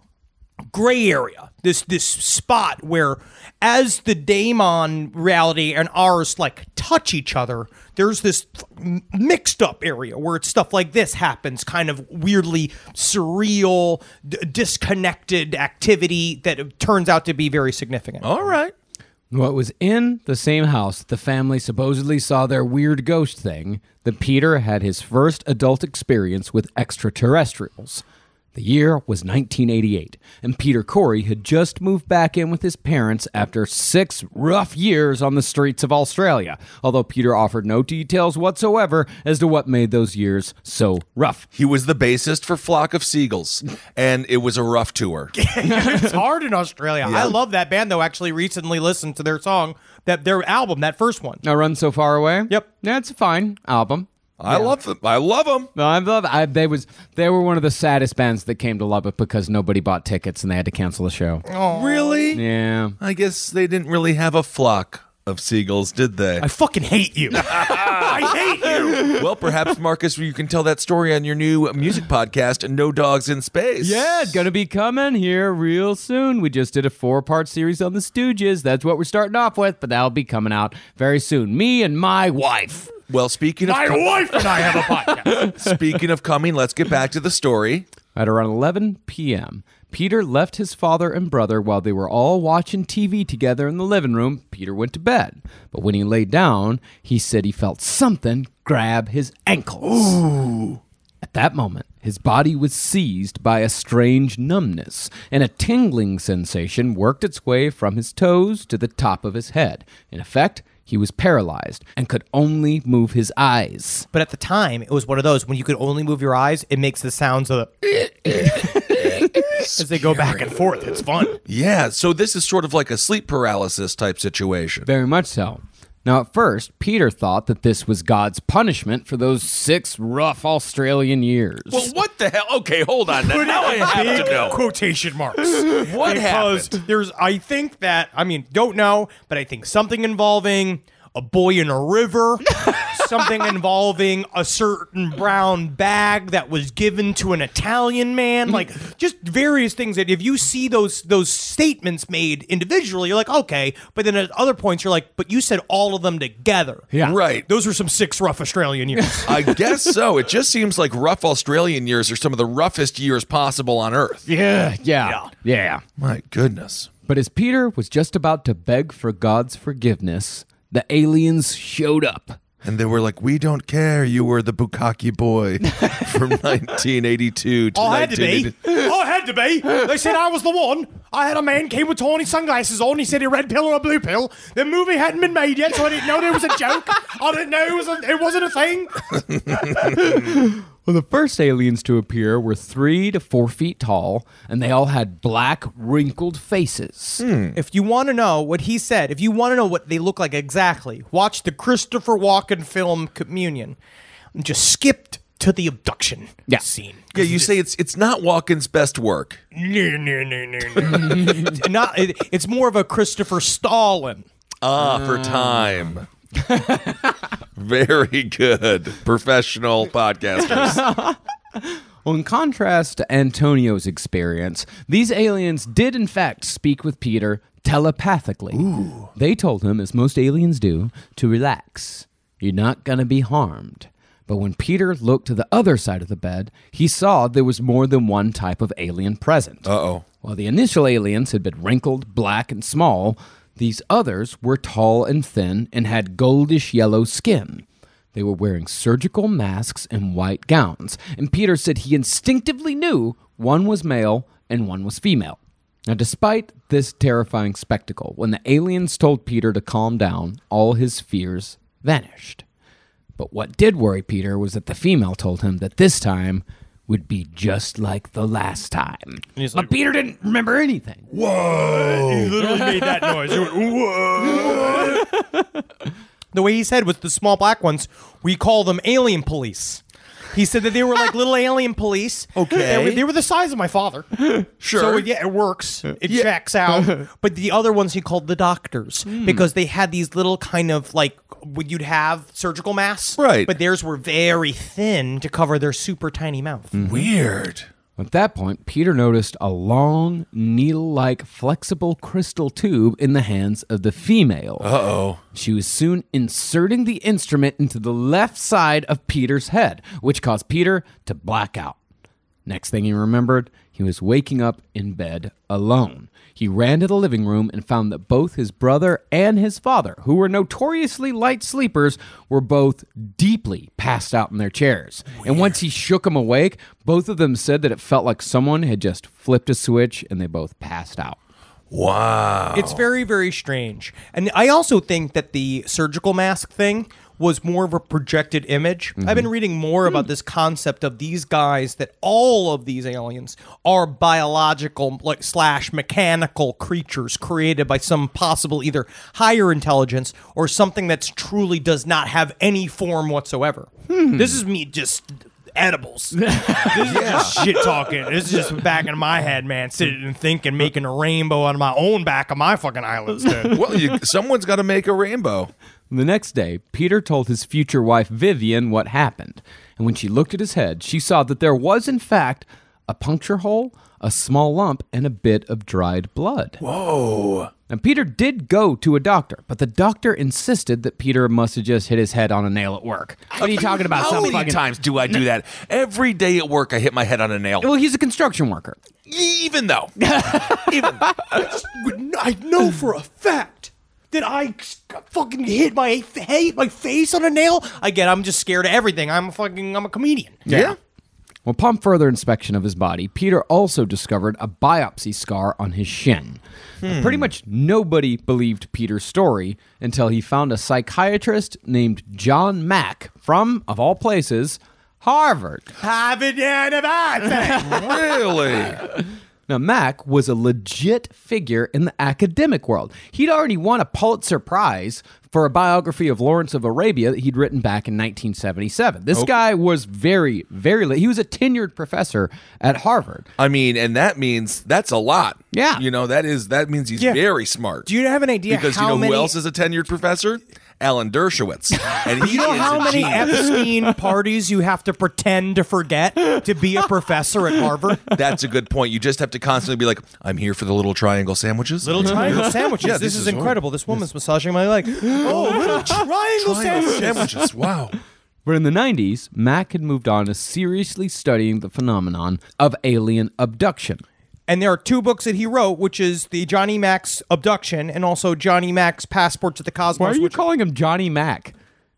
gray area, this this spot where as the daemon reality and ours like touch each other, there's this mixed up area where it's stuff like this happens, kind of weirdly surreal, d- disconnected activity that turns out to be very significant. All right. Well, it was in the same house the family supposedly saw their weird ghost thing that Peter had his first adult experience with extraterrestrials. The year was nineteen eighty-eight, and Peter Corey had just moved back in with his parents after six rough years on the streets of Australia, although Peter offered no details whatsoever as to what made those years so rough. He was the bassist for Flock of Seagulls, and it was a rough tour. It's hard in Australia. Yeah. I love that band, though. Actually recently listened to their song, that their album, that first one. Now Run So Far Away? Yep. Yeah, it's a fine album. I love them. I love them. No, I love. I, they was they were one of the saddest bands that came to Lubbock because nobody bought tickets and they had to cancel the show. Really? Yeah. I guess they didn't really have a flock of seagulls, did they? I fucking hate you. I hate you. Well, perhaps, Marcus, you can tell that story on your new music podcast, No Dogs in Space. Yeah, it's gonna be coming here real soon. We just did a four-part series on the Stooges. That's what we're starting off with, but that'll be coming out very soon. Me and my wife. Well, speaking of My wife and I have a podcast. speaking of coming, let's get back to the story. At around eleven p.m., Peter left his father and brother while they were all watching T V together in the living room. Peter went to bed, but when he lay down, he said he felt something grab his ankles. Ooh. At that moment, his body was seized by a strange numbness, and a tingling sensation worked its way from his toes to the top of his head. In effect, he was paralyzed and could only move his eyes. But at the time, it was one of those when you could only move your eyes, it makes the sounds of as they go back and forth. It's fun. Yeah, so this is sort of like a sleep paralysis type situation. Very much so. Now, at first, Peter thought that this was God's punishment for those six rough Australian years. Well, what the hell? Okay, hold on. Now, now I have to know. Quotation marks. What because happened? there's, I think that, I mean, don't know, but I think something involving a boy in a river, something involving a certain brown bag that was given to an Italian man, like just various things that if you see those those statements made individually, you're like, okay, but then at other points you're like, but you said all of them together. Yeah. Right. Those were some six rough Australian years. I guess so. It just seems like rough Australian years are some of the roughest years possible on Earth. Yeah, yeah, yeah, yeah. My goodness. But as Peter was just about to beg for God's forgiveness, the aliens showed up. And they were like, we don't care. You were the Bukkake boy from nineteen eighty-two to I had to be. nineteen eighty. I had to be. They said I was the one. I had a man came with tiny sunglasses on. He said a red pill or a blue pill. The movie hadn't been made yet, so I didn't know there was a joke. I didn't know it was a, it wasn't a thing. Well, the first aliens to appear were three to four feet tall, and they all had black, wrinkled faces. If you want to know what he said, if you want to know what they look like exactly, watch the Christopher Walken film Communion. Just skipped to the abduction Yeah. scene. Yeah, you say it's it's not Walken's best work. No, no, no, no, no. It's not. It, it's more of a Christopher Stalin. Ah, for time. Very good. Professional podcasters. Well, in contrast to Antonio's experience, these aliens did in fact speak with Peter telepathically. Ooh. They told him, as most aliens do, to relax. You're not going to be harmed. But when Peter looked to the other side of the bed, he saw there was more than one type of alien present. Uh-oh. While the initial aliens had been wrinkled, black, and small, these others were tall and thin and had goldish yellow skin. They were wearing surgical masks and white gowns, and Peter said he instinctively knew one was male and one was female. Now, despite this terrifying spectacle, when the aliens told Peter to calm down, all his fears vanished. But what did worry Peter was that the female told him that this time would be just like the last time. he's But like, Peter didn't remember anything. Whoa! He literally made that noise. He went, whoa! The way he said with the small black ones, we call them alien police. He said that they were like little alien police. Okay. They were, they were the size of my father. Sure. So, yeah, it works. It checks out. But the other ones he called the doctors because they had these little kind of like, would you'd have surgical masks. Right. But theirs were very thin to cover their super tiny mouth. Weird. At that point, Peter noticed a long, needle-like, flexible crystal tube in the hands of the female. Uh-oh. She was soon inserting the instrument into the left side of Peter's head, which caused Peter to black out. Next thing he remembered, he was waking up in bed alone. He ran to the living room and found that both his brother and his father, who were notoriously light sleepers, were both deeply passed out in their chairs. Weird. And once he shook them awake, both of them said that it felt like someone had just flipped a switch and they both passed out. Wow. It's very, very strange. And I also think that the surgical mask thing was more of a projected image. Mm-hmm. I've been reading more about this concept of these guys, that all of these aliens are biological like slash mechanical creatures created by some possible either higher intelligence or something that's truly does not have any form whatsoever. This is me just edibles. This is just shit talking. This is just back in my head, man, sitting and thinking, making a rainbow out of my own back of my fucking eyelids, dude. Well, you, someone's got to make a rainbow. The next day, Peter told his future wife, Vivian, what happened. And when she looked at his head, she saw that there was, in fact, a puncture hole, a small lump, and a bit of dried blood. Whoa. And Peter did go to a doctor, but the doctor insisted that Peter must have just hit his head on a nail at work. What are you talking about? How Some many fucking- times do I do that? Every day at work, I hit my head on a nail. Well, he's a construction worker. Even though. Even. I know for a fact that I fucking hit my fa- my face on a nail. Again, I'm just scared of everything. I'm a fucking, I'm a comedian. Yeah. Well, upon further inspection of his body, Peter also discovered a biopsy scar on his shin. Hmm. Pretty much nobody believed Peter's story until he found a psychiatrist named John Mack from, of all places, Harvard. Harvard University. Really? Now, Mack was a legit figure in the academic world. He'd already won a Pulitzer Prize for a biography of Lawrence of Arabia that he'd written back in nineteen seventy-seven. This Okay. guy was very, very late. He was a tenured professor at Harvard. I mean, and that means that's a lot. Yeah. You know, that is that means he's Yeah. very smart. Do you have an idea Because how you know many? who else is a tenured professor? Alan Dershowitz. And he You know is how a many genius. Epstein parties you have to pretend to forget to be a professor at Harvard? That's a good point. You just have to constantly be like, I'm here for the little triangle sandwiches. Little triangle sandwiches. Yeah, this, this is, is incredible. This woman's massaging my leg. Oh, little triangle, Triangle sandwiches. sandwiches. Wow. But in the nineties, Mack had moved on to seriously studying the phenomenon of alien abduction. And there are two books that he wrote, which is the Johnny Mack's Abduction and also Johnny Mack's Passport to the Cosmos. Why are you which- calling him Johnny Mack?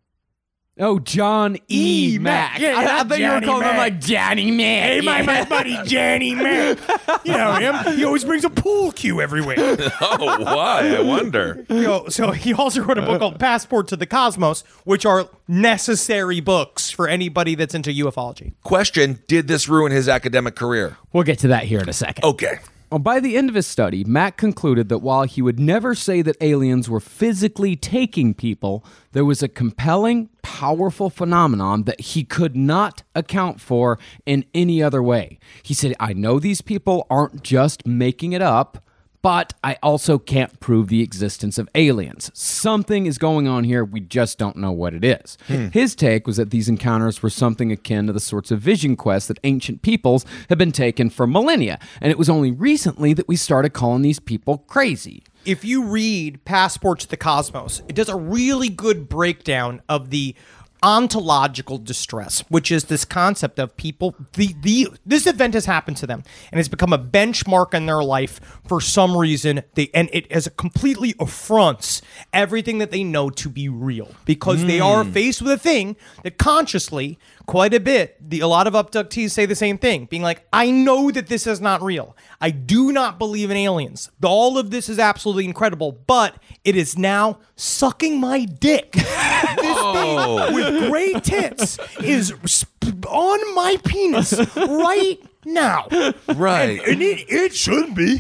Oh, John E. E. Mack. Mack. Yeah, I, I not thought you were Johnny calling him Mack. like Johnny Mack. Hey, my, my buddy Johnny Mack. You know him. He always brings a pool cue everywhere. Oh, why? I wonder. You know, so he also wrote a book called Passport to the Cosmos, which are necessary books for anybody that's into ufology. Question, did this ruin his academic career? We'll get to that here in a second. Okay. Well, by the end of his study, Mack concluded that while he would never say that aliens were physically taking people, there was a compelling, powerful phenomenon that he could not account for in any other way. He said, I know these people aren't just making it up, but I also can't prove the existence of aliens. Something is going on here, we just don't know what it is. His take was that these encounters were something akin to the sorts of vision quests that ancient peoples have been taking for millennia, and it was only recently that we started calling these people crazy. If you read Passport to the Cosmos, it does a really good breakdown of the ontological distress, which is this concept of people, the, the this event has happened to them and it's become a benchmark in their life for some reason, they and it as completely affronts everything that they know to be real, because mm. they are faced with a thing that consciously, quite a bit, the a lot of abductees say the same thing, being like, I know that this is not real. I do not believe in aliens. All of this is absolutely incredible, but it is now sucking my dick. This thing with great tits is sp- on my penis right now. Right. And, and it, it shouldn't be.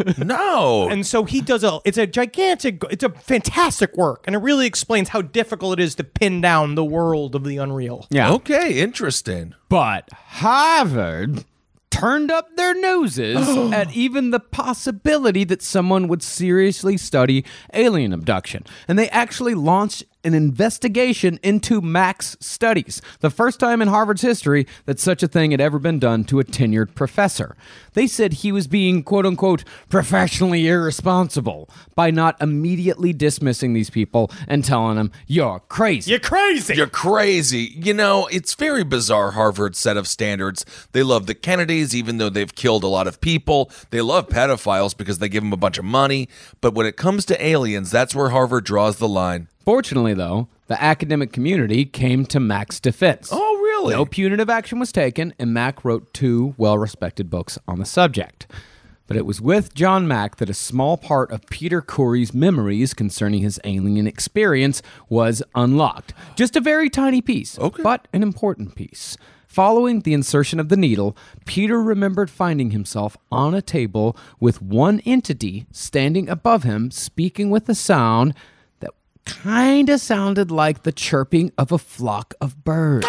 No. And so he does a, it's a gigantic, it's a fantastic work. And it really explains how difficult it is to pin down the world of the unreal. Yeah. Okay, interesting. But Harvard turned up their noses at even the possibility that someone would seriously study alien abduction. And they actually launched an investigation into Mack's studies, the first time in Harvard's history that such a thing had ever been done to a tenured professor. They said he was being, quote-unquote, professionally irresponsible by not immediately dismissing these people and telling them, you're crazy. You're crazy. You're crazy. You know, it's very bizarre, Harvard's set of standards. They love the Kennedys, even though they've killed a lot of people. They love pedophiles because they give them a bunch of money. But when it comes to aliens, that's where Harvard draws the line. Fortunately, though, the academic community came to Mack's defense. Oh, really? No punitive action was taken, and Mack wrote two well-respected books on the subject. But it was with John Mack that a small part of Peter Corey's memories concerning his alien experience was unlocked. Just a very tiny piece, Okay. but an important piece. Following the insertion of the needle, Peter remembered finding himself on a table with one entity standing above him, speaking with a sound that kind of sounded like the chirping of a flock of birds.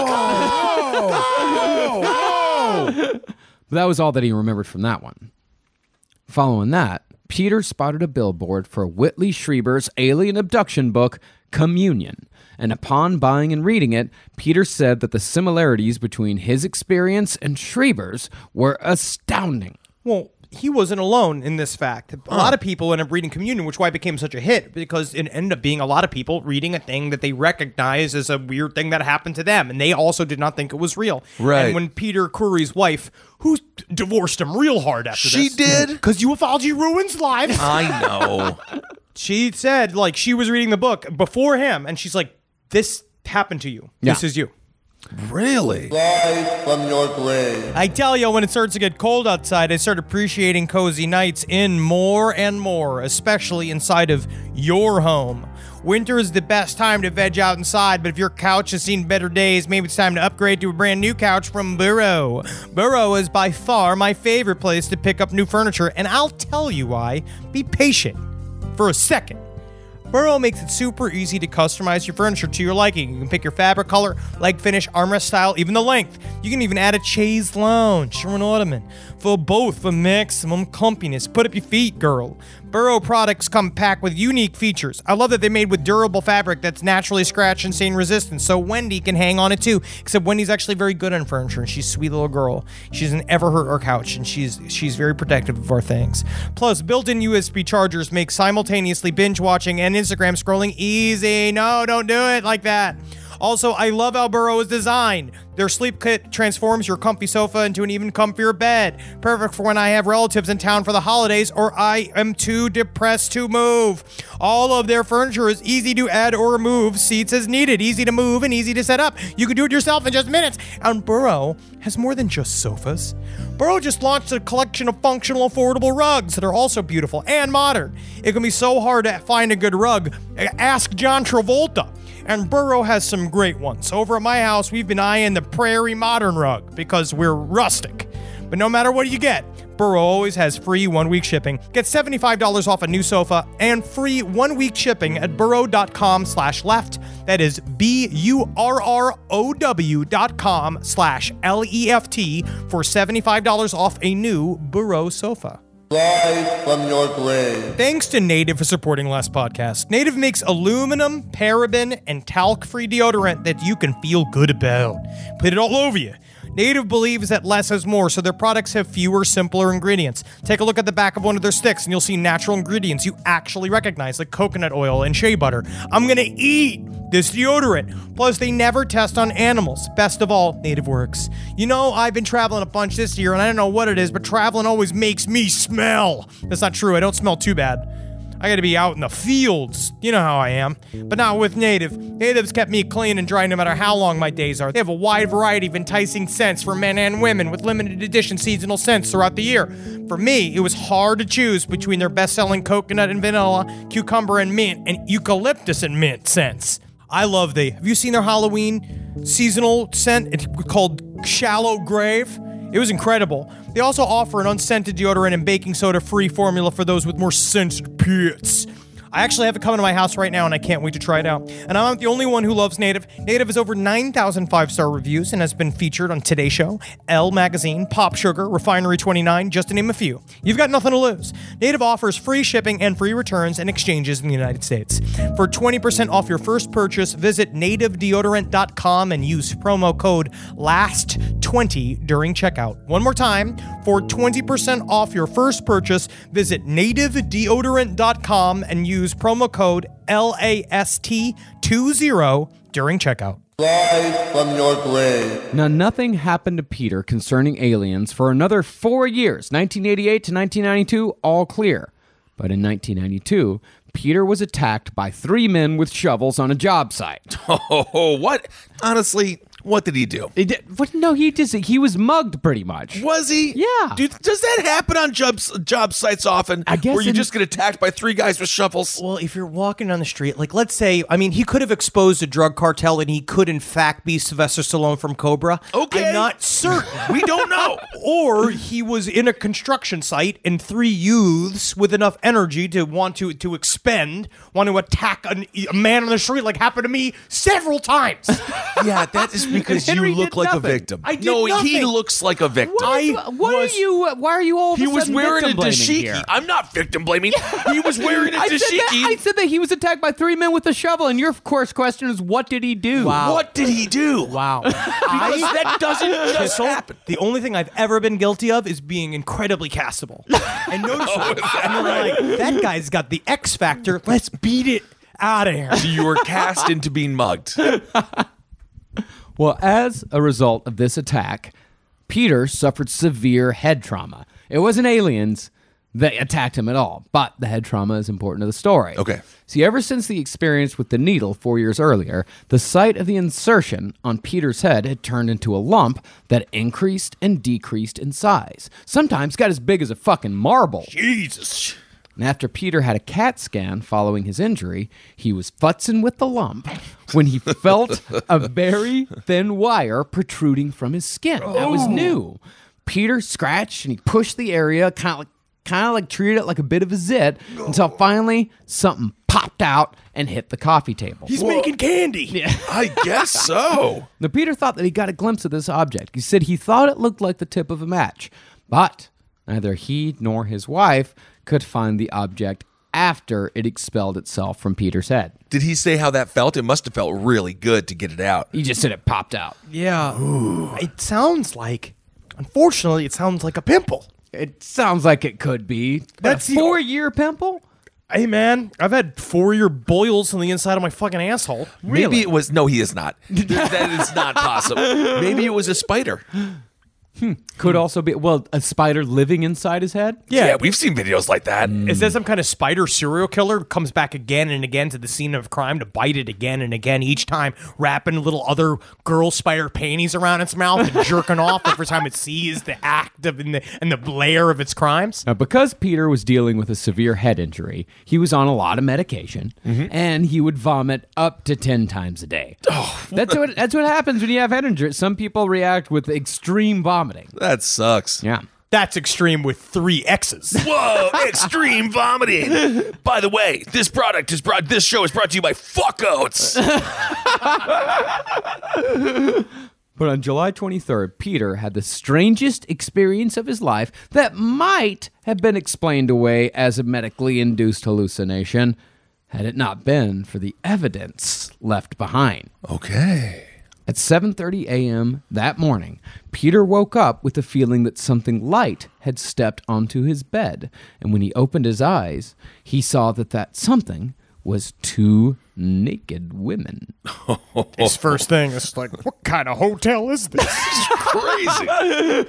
But that was all that he remembered from that one. Following that, Peter spotted a billboard for Whitley Strieber's alien abduction book, Communion. And upon buying and reading it, Peter said that the similarities between his experience and Strieber's were astounding. Well, he wasn't alone in this fact. A lot of people end up reading Communion, which is why it became such a hit, because it ended up being a lot of people reading a thing that they recognize as a weird thing that happened to them, and they also did not think it was real. Right. And when Peter Curry's wife, who divorced him real hard after She this. did? Because ufology ruins lives. I know. She said, like, she was reading the book before him, and she's like, this happened to you. Yeah. This is you. Really? Rise from your grave. I tell you, when it starts to get cold outside, I start appreciating cozy nights in more and more, especially inside of your home. Winter is the best time to veg out inside, but if your couch has seen better days, maybe it's time to upgrade to a brand new couch from Burrow. Burrow is by far my favorite place to pick up new furniture, and I'll tell you why. Be patient for a second. Burrow makes it super easy to customize your furniture to your liking. You can pick your fabric color, leg finish, armrest style, even the length. You can even add a chaise lounge or an ottoman for both for maximum comfiness. Put up your feet, girl. Burrow products come packed with unique features. I love that they're made with durable fabric that's naturally scratch and stain resistant, so Wendy can hang on it too. Except Wendy's actually very good on furniture, and she's a sweet little girl. She doesn't ever hurt our couch, and she's she's very protective of our things. Plus, built-in U S B chargers make simultaneously binge watching and Instagram scrolling easy. No, don't do it like that. Also, I love how Burrow is designed. Their sleep kit transforms your comfy sofa into an even comfier bed. Perfect for when I have relatives in town for the holidays or I am too depressed to move. All of their furniture is easy to add or remove seats as needed. Easy to move and easy to set up. You can do it yourself in just minutes. And Burrow has more than just sofas. Burrow just launched a collection of functional, affordable rugs that are also beautiful and modern. It can be so hard to find a good rug. Ask John Travolta. And Burrow has some great ones. Over at my house, we've been eyeing the Prairie Modern Rug because we're rustic. But no matter what you get, Burrow always has free one-week shipping. Get seventy-five dollars off a new sofa and free one-week shipping at burrow.com slash left. That is B-U-R-R-O-W dot com slash L-E-F-T for seventy-five dollars off a new Burrow sofa. Rise from your grave. Thanks to Native for supporting Last Podcast. Native makes aluminum, paraben, and talc-free deodorant that you can feel good about. Put it all over you. Native believes that less is more, so their products have fewer, simpler ingredients. Take a look at the back of one of their sticks, and you'll see natural ingredients you actually recognize, like coconut oil and shea butter. I'm gonna eat this deodorant. Plus, they never test on animals. Best of all, Native works. You know, I've been traveling a bunch this year, and I don't know what it is, but traveling always makes me smell. That's not true. I don't smell too bad. I gotta be out in the fields. You know how I am. But not with Native. Native's kept me clean and dry no matter how long my days are. They have a wide variety of enticing scents for men and women with limited edition seasonal scents throughout the year. For me, it was hard to choose between their best-selling coconut and vanilla, cucumber and mint, and eucalyptus and mint scents. I love the... Have you seen their Halloween seasonal scent? It's called Shallow Grave. It was incredible. They also offer an unscented deodorant and baking soda-free formula for those with more sensitive pits. I actually have it coming to my house right now, and I can't wait to try it out. And I'm not the only one who loves Native. Native has over nine thousand five-star reviews and has been featured on Today Show, Elle Magazine, Pop Sugar, Refinery twenty-nine, just to name a few. You've got nothing to lose. Native offers free shipping and free returns and exchanges in the United States. For twenty percent off your first purchase, visit native deodorant dot com and use promo code last twenty during checkout. One more time, for twenty percent off your first purchase, visit native deodorant dot com and use Use promo code L A S T twenty during checkout. Rise from your grave. Now, nothing happened to Peter concerning aliens for another four years, nineteen eighty-eight to nineteen ninety-two, all clear. But in nineteen ninety-two, Peter was attacked by three men with shovels on a job site. Oh, what? Honestly, What did he do? He did, what, no, he just he was mugged pretty much. Was he? Yeah. Dude, does that happen on job job sites often? I guess where you in- just get attacked by three guys with shovels. Well, if you're walking down the street, like let's say, I mean, he could have exposed a drug cartel, and he could in fact be Sylvester Stallone from Cobra. Okay. I'm not certain. We don't know. Or he was in a construction site, and three youths with enough energy to want to to expend, want to attack an, a man on the street, like happened to me several times. Yeah, that is because Henry you look did like nothing. a victim. I did no, he nothing. looks like a victim. What, is- I what was- are you? Why are you all? Of He a was sudden wearing a victim blaming dashiki. here? I'm not victim blaming. He was wearing a I said, that, I dashiki. said that he was attacked by three men with a shovel, and your of course question is, what did he do? Wow. What did he do? Wow. Because that doesn't just So, happen. the only thing I've ever been guilty of is being incredibly castable. And notice, and they're like, that guy's got the X factor. Let's beat it out of here. So you were cast into being mugged. Well, as a result of this attack, Peter suffered severe head trauma. It wasn't aliens that attacked him at all, but the head trauma is important to the story. Okay. See, ever since the experience with the needle four years earlier, the site of the insertion on Peter's head had turned into a lump that increased and decreased in size. Sometimes got as big as a fucking marble. Jesus. And after Peter had a CAT scan following his injury, he was futzing with the lump when he felt a very thin wire protruding from his skin. That was new. Peter scratched and he pushed the area, kind of like, kind of like treated it like a bit of a zit, until finally something popped out and hit the coffee table. He's making candy. I guess so. Now, Peter thought that he got a glimpse of this object. He said he thought it looked like the tip of a match, but neither he nor his wife could find the object after it expelled itself from Peter's head. Did he say how that felt? It must have felt really good to get it out. He just said it popped out. Yeah. It sounds like, unfortunately, it sounds like a pimple. It sounds like it could be. That's a the- four-year pimple? Hey, man, I've had four-year boils on the inside of my fucking asshole. Maybe it was. No, he is not. That is not possible. Maybe it was a spider. Could also be, well, a spider living inside his head? Yeah, we've seen videos like that. Is that some kind of spider serial killer comes back again and again to the scene of crime to bite it again and again, each time wrapping little other girl spider panties around its mouth and jerking off every time it sees the act of and the, and the blare of its crimes? Now, because Peter was dealing with a severe head injury, he was on a lot of medication, and he would vomit up to ten times a day. Oh, that's what that's what happens when you have head injury. Some people react with extreme vomiting. That sucks. Yeah. That's extreme with three X's. Whoa, extreme vomiting. By the way, this product is brought this show is brought to you by Fuck Oats. But on July twenty-third, Peter had the strangest experience of his life that might have been explained away as a medically induced hallucination had it not been for the evidence left behind. Okay. At seven thirty a.m. that morning, Peter woke up with the feeling that something light had stepped onto his bed, and when he opened his eyes, he saw that that something was two naked women. His first thing is like, what kind of hotel is this? Crazy.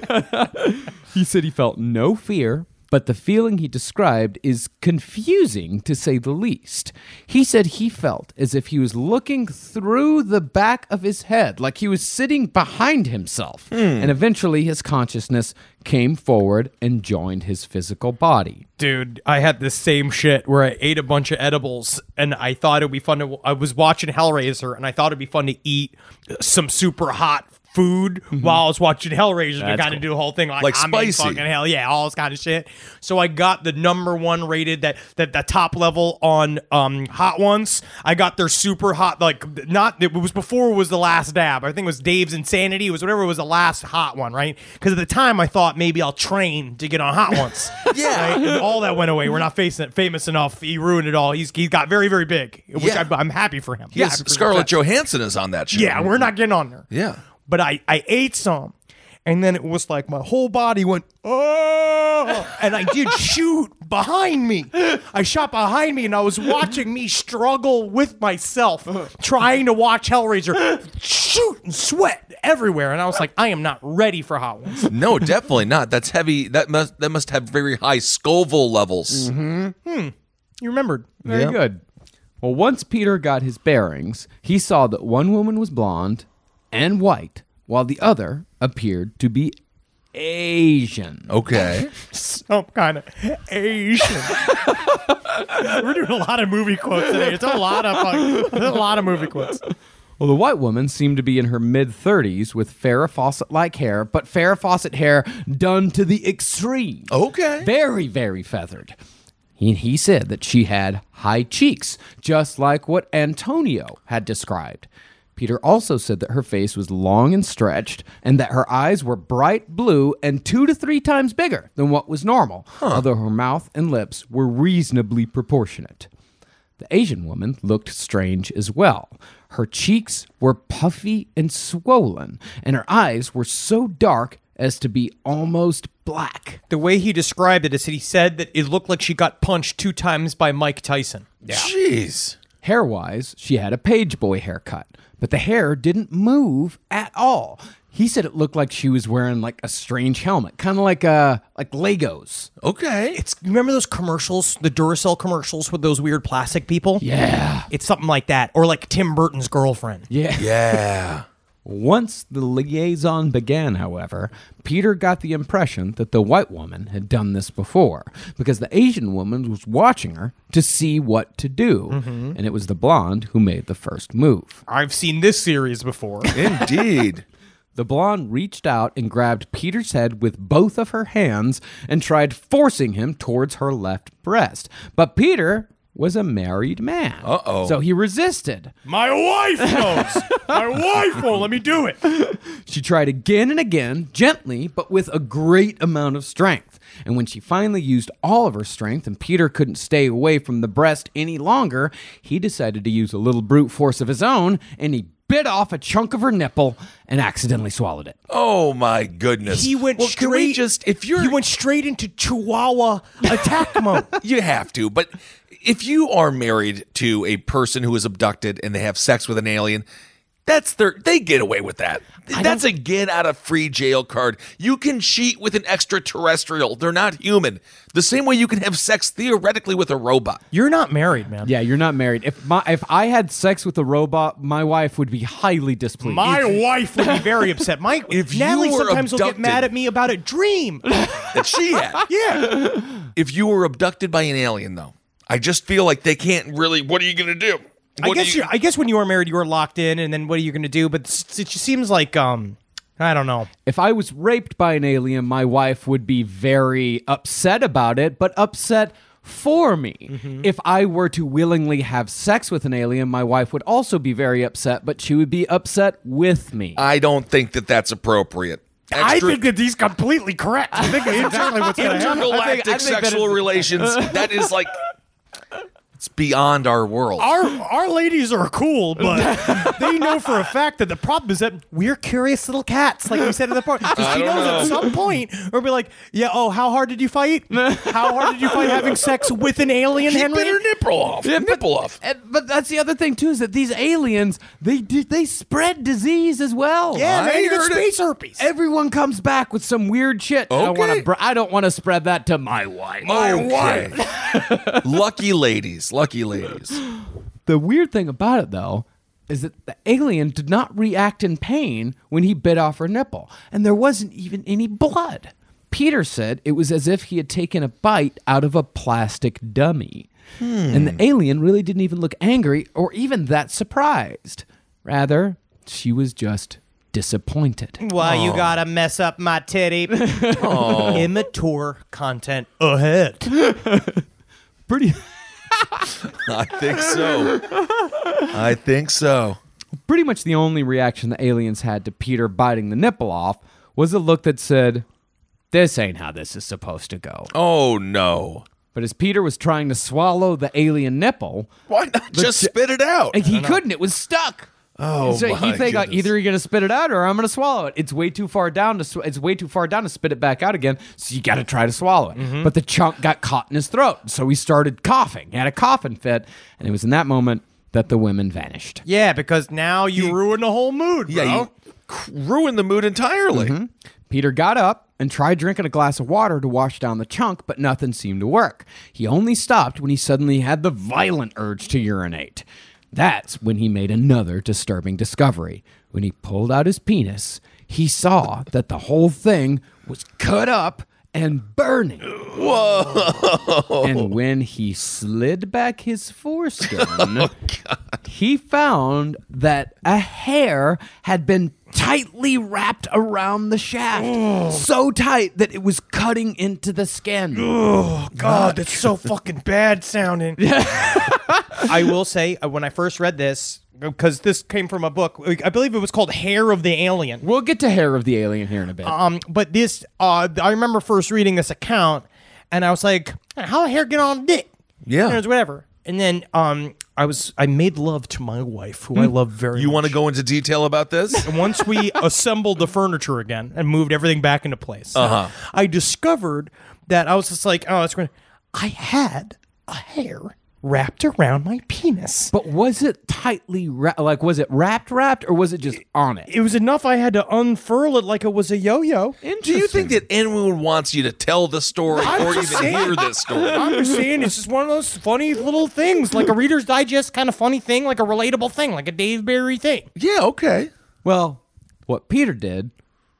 He said he felt no fear, but the feeling he described is confusing to say the least. He said he felt as if he was looking through the back of his head, like he was sitting behind himself. And eventually his consciousness came forward and joined his physical body. Dude, I had the same shit where I ate a bunch of edibles and I thought it'd be fun to. I was watching Hellraiser and I thought it'd be fun to eat some super hot food while I was watching Hellraiser to kind of do the whole thing like, Like I'm in spicy. fucking hell, yeah, all this kind of shit. So I got the number one rated that that the top level on um Hot Ones. I got their super hot, like not it was before it was the last dab. I think it was Dave's Insanity. It was whatever it was the last hot one, right? Because at the time I thought maybe I'll train to get on Hot Ones. Yeah. Right? And all that went away. We're not facing, famous enough. He ruined it all. He's he got very very big, which Yeah. I, I'm happy for him. Yes, Happy for Scarlett success. Johansson is on that show. Yeah, we're not getting on there. Yeah. But I, I ate some, and then it was like my whole body went, oh, and I did shoot behind me. I shot behind me, and I was watching me struggle with myself, trying to watch Hellraiser shoot and sweat everywhere. And I was like, I am not ready for Hot Ones. No, definitely not. That's heavy. That must that must have very high Scoville levels. You remembered. Very Yeah. good. Well, once Peter got his bearings, he saw that one woman was blonde and white, while the other appeared to be Asian. Okay. Some kind of Asian. We're doing a lot of movie quotes today. It's a lot of fun. a lot of movie quotes. Well, the white woman seemed to be in her mid-thirties with Farrah Fawcett-like hair, but Farrah Fawcett hair done to the extreme. Okay. Very, very feathered. He, he said that she had high cheeks, just like what Antonio had described. Peter also said that her face was long and stretched, and that her eyes were bright blue and two to three times bigger than what was normal, huh. although her mouth and lips were reasonably proportionate. The Asian woman looked strange as well. Her cheeks were puffy and swollen, and her eyes were so dark as to be almost black. The way he described it is that he said that it looked like she got punched two times by Mike Tyson. Yeah. Jeez. Hair-wise, she had a page boy haircut, but the hair didn't move at all. He said it looked like she was wearing like a strange helmet, kind of like uh like Legos. Okay. It's remember those commercials, the Duracell commercials with those weird plastic people? Yeah. It's something like that, or like Tim Burton's girlfriend. Yeah. Yeah. Once the liaison began, however, Peter got the impression that the white woman had done this before, because the Asian woman was watching her to see what to do, mm-hmm. and it was the blonde who made the first move. I've seen this series before. Indeed. The blonde reached out and grabbed Peter's head with both of her hands and tried forcing him towards her left breast. But Peter was a married man. Uh-oh. So he resisted. My wife knows. My wife won't let me do it. She tried again and again, gently, but with a great amount of strength. And when she finally used all of her strength and Peter couldn't stay away from the breast any longer, he decided to use a little brute force of his own, and he bit off a chunk of her nipple and accidentally swallowed it. Oh my goodness. He went well, straight can we just if you're He went straight into Chihuahua attack mode. You have to, but if you are married to a person who is abducted and they have sex with an alien, that's their they get away with that. That's a get out of free jail card. You can cheat with an extraterrestrial. They're not human. The same way you can have sex theoretically with a robot. You're not married, man. Yeah, you're not married. If my if I had sex with a robot, my wife would be highly displeased. My wife would be very upset. My If Natalie you were sometimes will get abducted- mad at me about a dream. That she had. Yeah. If you were abducted by an alien, though, I just feel like they can't really. What are you going to do? I What do guess you- you, I guess when you were married, you were locked in, and then what are you going to do? But s- it just seems like um, I don't know. If I was raped by an alien, my wife would be very upset about it, but upset for me. Mm-hmm. If I were to willingly have sex with an alien, my wife would also be very upset, but she would be upset with me. I don't think that that's appropriate. I Extra- think that he's completely correct. I think that's exactly what's going to happen. intergalactic I think that sexual is- relations. That is like it's beyond our world. Our our ladies are cool, but they know for a fact that the problem is that we're curious little cats, like we said in the part. Because she don't knows know. at some point we'll be like, yeah, oh, how hard did you fight? How hard did you fight having sex with an alien, He Henry? bit her nipple off. nipple off. And- but that's the other thing too, is that these aliens, they do- they spread disease as well. Yeah, I man, you get heard it. space herpes. Everyone comes back with some weird shit. I don't Okay. want to. Br- I don't want to spread that to my wife. My wife. Lucky ladies. Lucky ladies. The weird thing about it, though, is that the alien did not react in pain when he bit off her nipple, and there wasn't even any blood. Peter said it was as if he had taken a bite out of a plastic dummy. Hmm. And the alien really didn't even look angry or even that surprised. Rather, she was just disappointed. Why you gotta mess up my titty? Immature content ahead. Pretty... I think so. I think so. Pretty much the only reaction the aliens had to Peter biting the nipple off was a look that said, "This ain't how this is supposed to go." Oh no. But as Peter was trying to swallow the alien nipple, Why not just spit it out? he couldn't. It was stuck. Oh, so my he think uh, goodness. either you're gonna spit it out or I'm gonna swallow it. It's way too far down to sw- it's way too far down to spit it back out again. So you got to try to swallow it. Mm-hmm. But the chunk got caught in his throat, so he started coughing. He had a coughing fit, and it was in that moment that the women vanished. Yeah, because now you ruin the whole mood, bro. Yeah, you c- ruined the mood entirely. Peter got up and tried drinking a glass of water to wash down the chunk, but nothing seemed to work. He only stopped when he suddenly had the violent urge to urinate. That's when he made another disturbing discovery. When he pulled out his penis, he saw that the whole thing was cut up and burning. Whoa! And when he slid back his foreskin, oh, he found that a hair had been tightly wrapped around the shaft. Oh. So tight that it was cutting into the skin. Oh, God, that's so fucking bad sounding. I will say, uh, when I first read this, because this came from a book, I believe it was called Hair of the Alien. We'll get to Hair of the Alien here in a bit. Um, but this, uh, I remember first reading this account, and I was like, how the hair get on a dick? Yeah. And it was whatever. And then um, I was I made love to my wife, who I love very You much. want to go into detail about this? And once we assembled the furniture again and moved everything back into place, Uh-huh. I discovered that I was just like, oh, that's great. I had a hair wrapped around my penis. But was it tightly wra- like was it wrapped wrapped or was it just on it? It was enough I had to unfurl it like it was a yo-yo. Do you think that anyone wants you to tell the story I'm or even just saying. hear this story? I'm just saying it's just one of those funny little things, like a Reader's Digest kind of funny thing, like a relatable thing, like a Dave Barry thing. Yeah, okay. Well, what Peter did,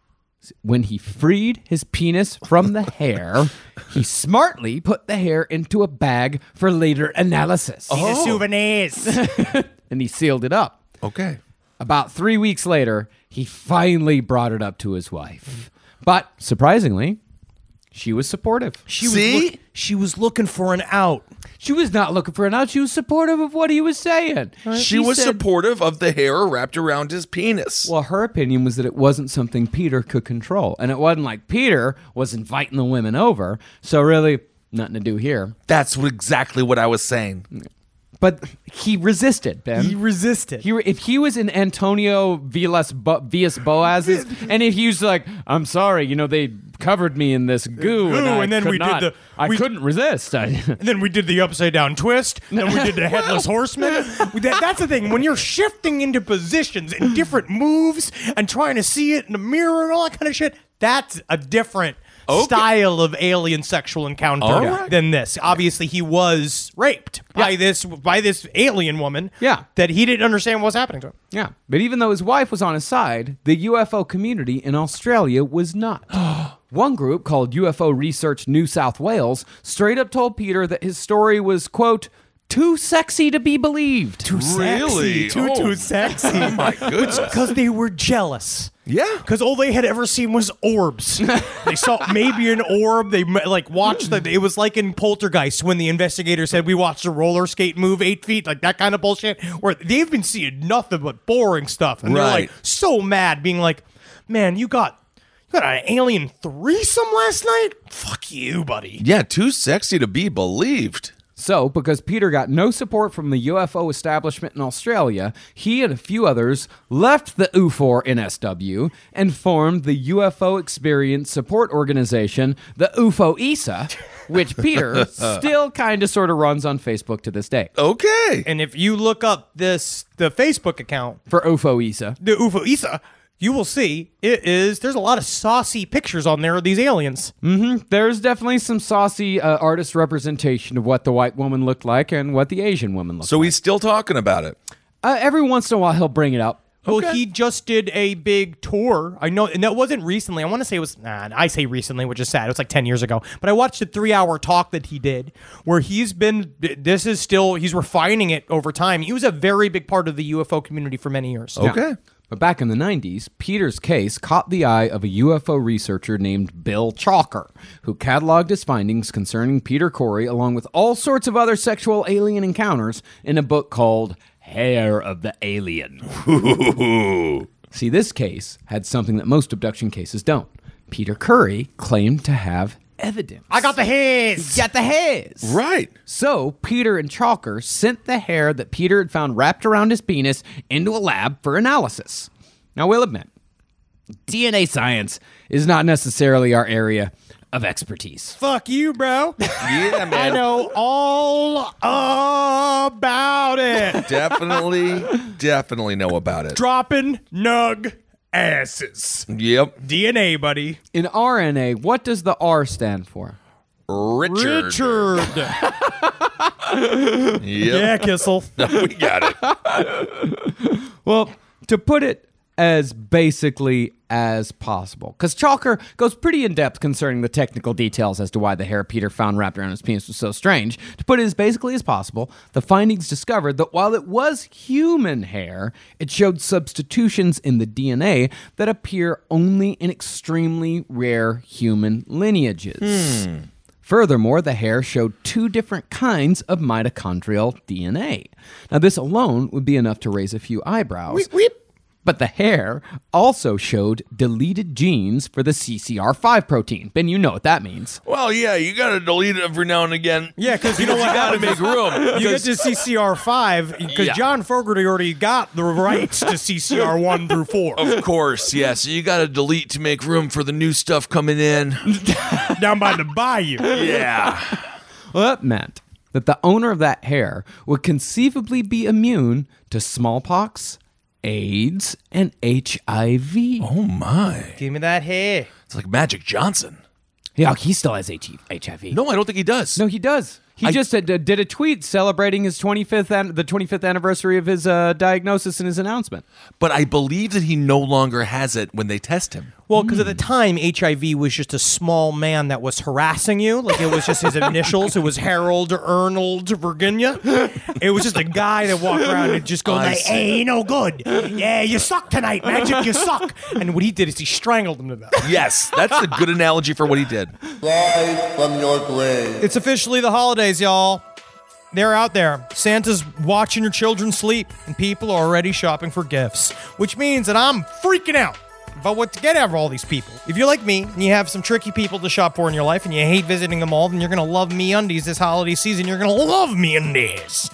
when he freed his penis from the hair, he smartly put the hair into a bag for later analysis. The souvenirs. And he sealed it up. Okay. About three weeks later, he finally brought it up to his wife. But surprisingly, she was supportive. She See? was look- she was looking for an out. She was not looking for an out. She was supportive of what he was saying. She was said- supportive of the hair wrapped around his penis. Well, her opinion was that it wasn't something Peter could control. And it wasn't like Peter was inviting the women over. So really, nothing to do here. That's what, exactly what I was saying. But he resisted, Ben. He resisted. He, if he was in Antonio Villas, Bo, Villas Boas's, and if he was like, I'm sorry, you know, they covered me in this goo, and, I and then could we did not- the- I we- couldn't resist. I, And then we did the upside down twist. Then we did the headless horseman. That, that's the thing. When you're shifting into positions and different moves and trying to see it in the mirror and all that kind of shit, that's a different Okay. style of alien sexual encounter All right. than this. Obviously, he was raped by this by this alien woman. Yeah. that he didn't understand what was happening to him. yeah. But even though his wife was on his side, the U F O community in Australia was not. One group called U F O Research New South Wales straight up told Peter that his story was, quote, too sexy to be believed. Too Really? sexy. Too, Oh. too sexy. Oh, my goodness. Because they were jealous. Yeah. Because all they had ever seen was orbs. They saw maybe an orb. They like watched the. It was like in Poltergeist when the investigator said we watched a roller skate move eight feet, like that kind of bullshit. Where they've been seeing nothing but boring stuff, and they're Right. like so mad, being like, "Man, you got you got an alien threesome last night? Fuck you, buddy." Yeah, too sexy to be believed. So, because Peter got no support from the U F O establishment in Australia, he and a few others left the U F O R N S W and formed the U F O Experience Support Organization, the U F O E S A, which Peter still kind of sort of runs on Facebook to this day. Okay. And if you look up this the Facebook account, For U F O E S A. the U F O E S A, you will see it is there's a lot of saucy pictures on there of these aliens. There's definitely some saucy uh, artist representation of what the white woman looked like and what the Asian woman looked So like. he's still talking about it. Uh, every once in a while, he'll bring it up. Well, Okay. he just did a big tour. I know, and that wasn't recently. I want to say it was, nah, I say recently, which is sad. It was like ten years ago. But I watched a three hour talk that he did where he's been, this is still, he's refining it over time. He was a very big part of the U F O community for many years. Okay. But back in the nineties, Peter's case caught the eye of a U F O researcher named Bill Chalker, who cataloged his findings concerning Peter Corey along with all sorts of other sexual alien encounters in a book called Hair of the Alien. See, this case had something that most abduction cases don't. Peter Curry claimed to have evidence. I got the hairs. Got the hairs. Right. So, Peter and Chalker sent the hair that Peter had found wrapped around his penis into a lab for analysis. Now, we'll admit, D N A science is not necessarily our area of expertise. Fuck you, bro. Yeah, man. I know all about it. Definitely, definitely know about it. Dropping nug asses. Yep. D N A, buddy. In R N A, what does the R stand for? Richard. Richard. Yep. Yeah, Kissel. We got it. Well, to put it as basically as possible. Because Chalker goes pretty in-depth concerning the technical details as to why the hair Peter found wrapped around his penis was so strange. To put it as basically as possible, the findings discovered that while it was human hair, it showed substitutions in the D N A that appear only in extremely rare human lineages. Hmm. Furthermore, the hair showed two different kinds of mitochondrial D N A. Now, this alone would be enough to raise a few eyebrows. Weep, weep. But the hair also showed deleted genes for the C C R five protein. Ben, you know what that means. Well, yeah, you got to delete it every now and again. Yeah, because you know what? You got to make room. You get to C C R five because Yeah. John Fogerty already got the rights to C C R one through four. Of course, yeah. So you got to delete to make room for the new stuff coming in. Down by the bayou. Yeah. Well, that meant that the owner of that hair would conceivably be immune to smallpox, AIDS, and H I V. Oh, my. Give me that hair. It's like Magic Johnson. Yeah, he still has H I V. No, I don't think he does. No, he does. He I- just uh, did a tweet celebrating his twenty-fifth an- the twenty-fifth anniversary of his uh, diagnosis and his announcement. But I believe that he no longer has it when they test him. Well, because at the time, H I V was just a small man that was harassing you. Like, it was just his initials. It was Harold Arnold Virginia. It was just a guy that walked around and just go I like, see. hey, you no good. Yeah, you suck tonight, Magic, you suck. And what he did is he strangled him to death. Yes, that's a good analogy for what he did. Rise from your grave. It's officially the holidays, y'all. They're out there. Santa's watching your children sleep, and people are already shopping for gifts, which means that I'm freaking out about what to get out of all these people. If you're like me, and you have some tricky people to shop for in your life, and you hate visiting them all, then you're going to love MeUndies this holiday season. You're going to love MeUndies.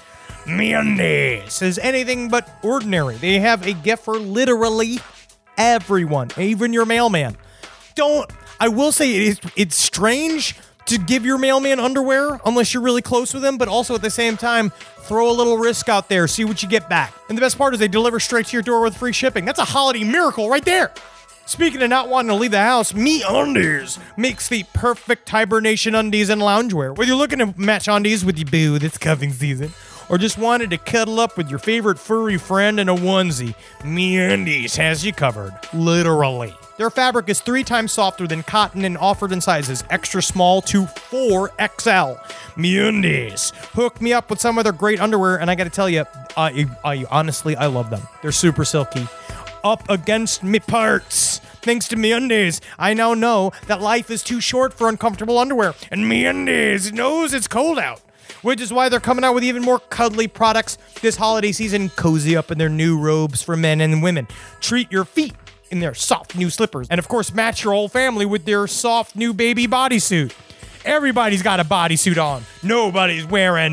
MeUndies is anything but ordinary. They have a gift for literally everyone, even your mailman. Don't, I will say it is, it's strange to give your mailman underwear unless you're really close with him, but also at the same time, throw a little risk out there, see what you get back. And the best part is they deliver straight to your door with free shipping. That's a holiday miracle right there. Speaking of not wanting to leave the house, MeUndies makes the perfect hibernation undies and loungewear. Whether you're looking to match undies with your boo this cuffing season, or just wanted to cuddle up with your favorite furry friend in a onesie, MeUndies has you covered. Literally. Their fabric is three times softer than cotton and offered in sizes extra small to four X L. MeUndies. Hook me up with some of their great underwear, and I gotta tell you, I, I honestly, I love them. They're super silky. Up against me parts. Thanks to MeUndies, I now know that life is too short for uncomfortable underwear, and MeUndies knows it's cold out. Which is why they're coming out with even more cuddly products this holiday season. Cozy up in their new robes for men and women. Treat your feet in their soft new slippers. And of course, match your whole family with their soft new baby bodysuit. Everybody's got a bodysuit on. Nobody's wearing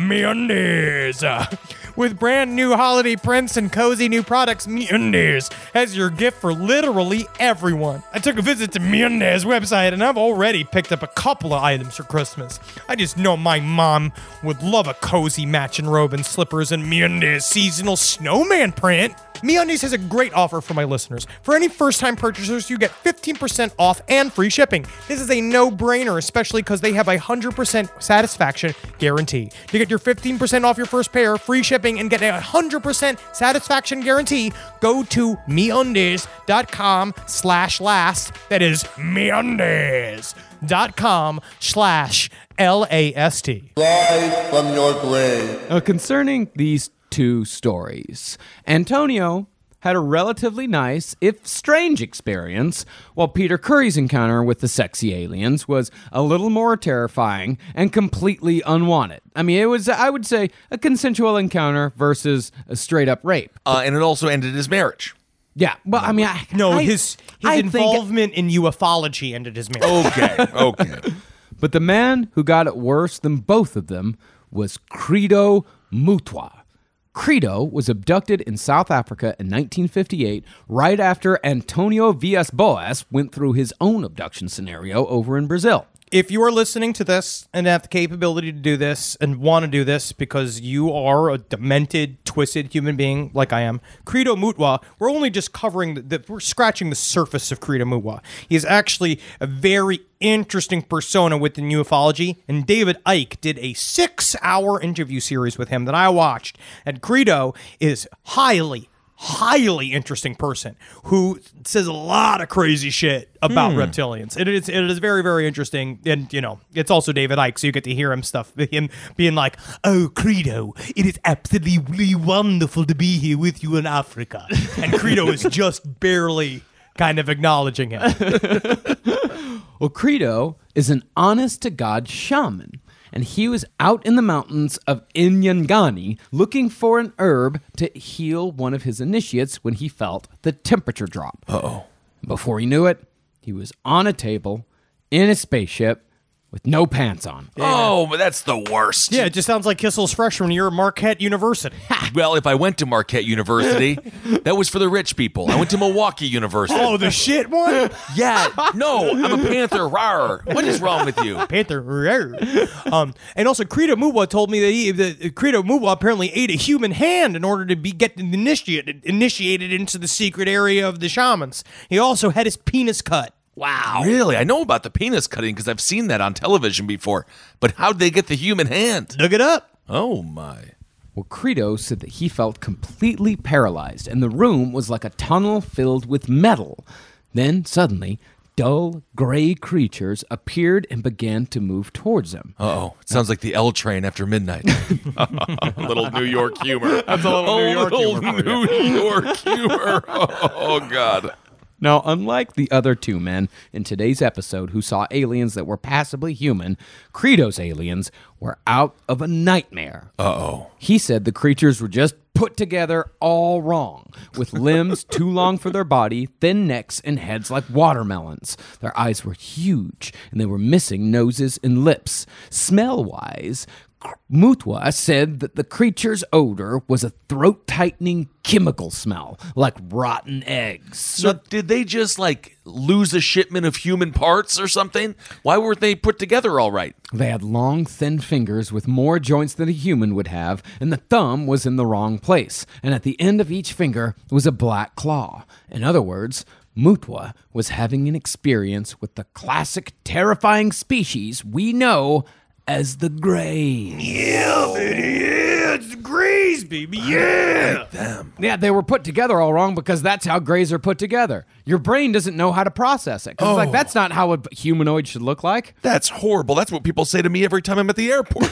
MeUndies. Uh, with brand new holiday prints and cozy new products, MeUndies has your gift for literally everyone. I took a visit to MeUndies website and I've already picked up a couple of items for Christmas. I just know my mom would love a cozy matching robe and slippers and MeUndies seasonal snowman print. MeUndies has a great offer for my listeners. For any first-time purchasers, you get fifteen percent off and free shipping. This is a no-brainer, especially because they have a one hundred percent satisfaction guarantee. To get your fifteen percent off your first pair, free shipping, and get a one hundred percent satisfaction guarantee, go to MeUndies.com slash last. That is MeUndies.com slash L-A-S-T. Rise from your grave. Uh, concerning these two stories, Antonio had a relatively nice, if strange, experience, while Peter Curry's encounter with the sexy aliens was a little more terrifying and completely unwanted. I mean, it was, I would say, a consensual encounter versus a straight-up rape. Uh, and it also ended his marriage. Yeah, well, I mean, I, No, I, his his I think- involvement in ufology ended his marriage. Okay, okay. But the man who got it worse than both of them was Credo Mutwa. Credo was abducted in South Africa in nineteen fifty-eight, right after Antonio Villas-Boas went through his own abduction scenario over in Brazil. If you are listening to this and have the capability to do this and want to do this because you are a demented, twisted human being like I am, Credo Mutwa, we're only just covering, the, the we're scratching the surface of Credo Mutwa. He is actually a very interesting persona within ufology, and David Icke did a six-hour interview series with him that I watched, and Credo is highly, highly interesting person who says a lot of crazy shit about Hmm. reptilians. It is it is very, very interesting. And, you know, it's also David Icke, so you get to hear him stuff, him being like, oh, Credo, it is absolutely wonderful to be here with you in Africa. And Credo is just barely kind of acknowledging him. Well, Credo is an honest-to-God shaman, and he was out in the mountains of Inyangani looking for an herb to heal one of his initiates when he felt the temperature drop. Uh-oh. Before he knew it, he was on a table in a spaceship with no pants on. Oh, but that's the worst. Yeah, it just sounds like Kissel's freshman year at Marquette University. Well, if I went to Marquette University, that was for the rich people. I went to Milwaukee University. Oh, the shit one? Yeah. No, I'm a Panther. Rawr. What is wrong with you? Panther. rawr. um, and also, Credo Muwa told me that he, that Credo Muwa apparently ate a human hand in order to be get initiated, initiated into the secret area of the shamans. He also had his penis cut. Wow. Really? I know about the penis cutting because I've seen that on television before. But how'd they get the human hand? Look it up. Oh, my. Well, Credo said that he felt completely paralyzed, and the room was like a tunnel filled with metal. Then, suddenly, dull, gray creatures appeared and began to move towards him. Uh-oh. It sounds like the L train after midnight. Little New York humor. That's a little New York little humor for you. New York humor. Oh, God. Now, unlike the other two men in today's episode who saw aliens that were passably human, Credo's aliens were out of a nightmare. Uh-oh. He said the creatures were just put together all wrong, with limbs too long for their body, thin necks, and heads like watermelons. Their eyes were huge, and they were missing noses and lips. Smell-wise, Mutwa said that the creature's odor was a throat-tightening chemical smell, like rotten eggs. So did they just, like, lose a shipment of human parts or something? Why weren't they put together all right? They had long, thin fingers with more joints than a human would have, and the thumb was in the wrong place. And at the end of each finger was a black claw. In other words, Mutwa was having an experience with the classic terrifying species we know as the Greys. Yeah, baby, yeah, it's the Greys, baby, yeah. Them. Yeah, they were put together all wrong because that's how Greys are put together. Your brain doesn't know how to process it. 'Cause it's like, that's not how a humanoid should look like. That's horrible. That's what people say to me every time I'm at the airport.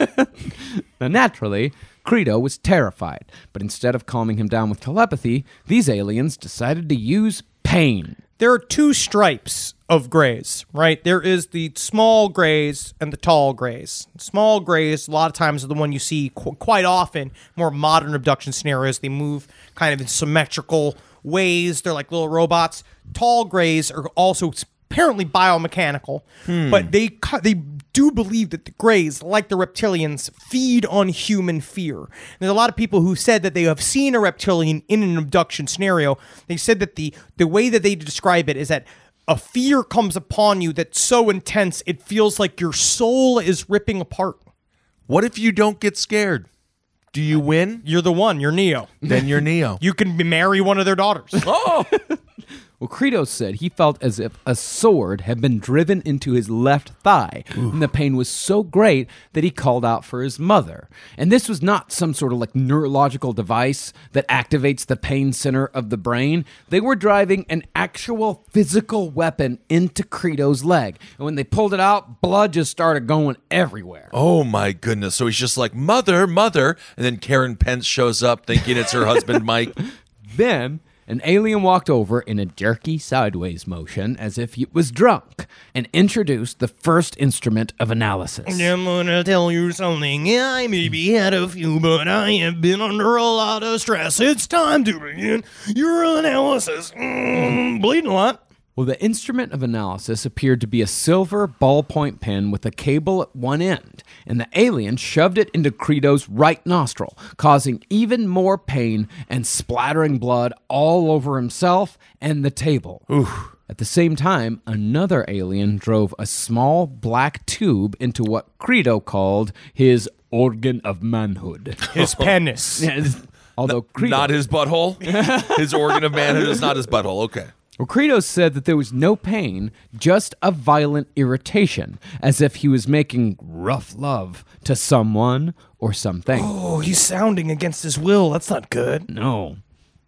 Now, naturally, Credo was terrified, but instead of calming him down with telepathy, these aliens decided to use pain. There are two stripes of grays, right? There is the small grays and the tall grays. Small grays, a lot of times, are the one you see qu- quite often, more modern abduction scenarios. They move kind of in symmetrical ways. They're like little robots. Tall grays are also apparently biomechanical, but they cu- they do believe that the Greys, like the reptilians, feed on human fear. There's a lot of people who said that they have seen a reptilian in an abduction scenario. They said that the the way that they describe it is that a fear comes upon you that's so intense it feels like your soul is ripping apart. What if you don't get scared? Do you win? You're the one. You're Neo. Then you're Neo. You can marry one of their daughters. Oh! Well, Credo said he felt as if a sword had been driven into his left thigh, and the pain was so great that he called out for his mother. And this was not some sort of like neurological device that activates the pain center of the brain. They were driving an actual physical weapon into Credo's leg. And when they pulled it out, blood just started going everywhere. Oh my goodness. So he's just like, mother, mother. And then Karen Pence shows up thinking it's her husband, Mike. Then an alien walked over in a jerky sideways motion as if he was drunk and introduced the first instrument of analysis. I'm gonna tell you something. Yeah, I maybe had a few, but I have been under a lot of stress. It's time to begin your analysis. Mm, bleeding a lot. Well, the instrument of analysis appeared to be a silver ballpoint pen with a cable at one end, and the alien shoved it into Credo's right nostril, causing even more pain and splattering blood all over himself and the table. Oof. At the same time, another alien drove a small black tube into what Credo called his organ of manhood. His penis. Although Credo, Not his butthole? His organ of manhood is not his butthole. Okay. Well, Credo said that there was no pain, just a violent irritation, as if he was making rough love to someone or something. Oh, he's sounding against his will. That's not good. No.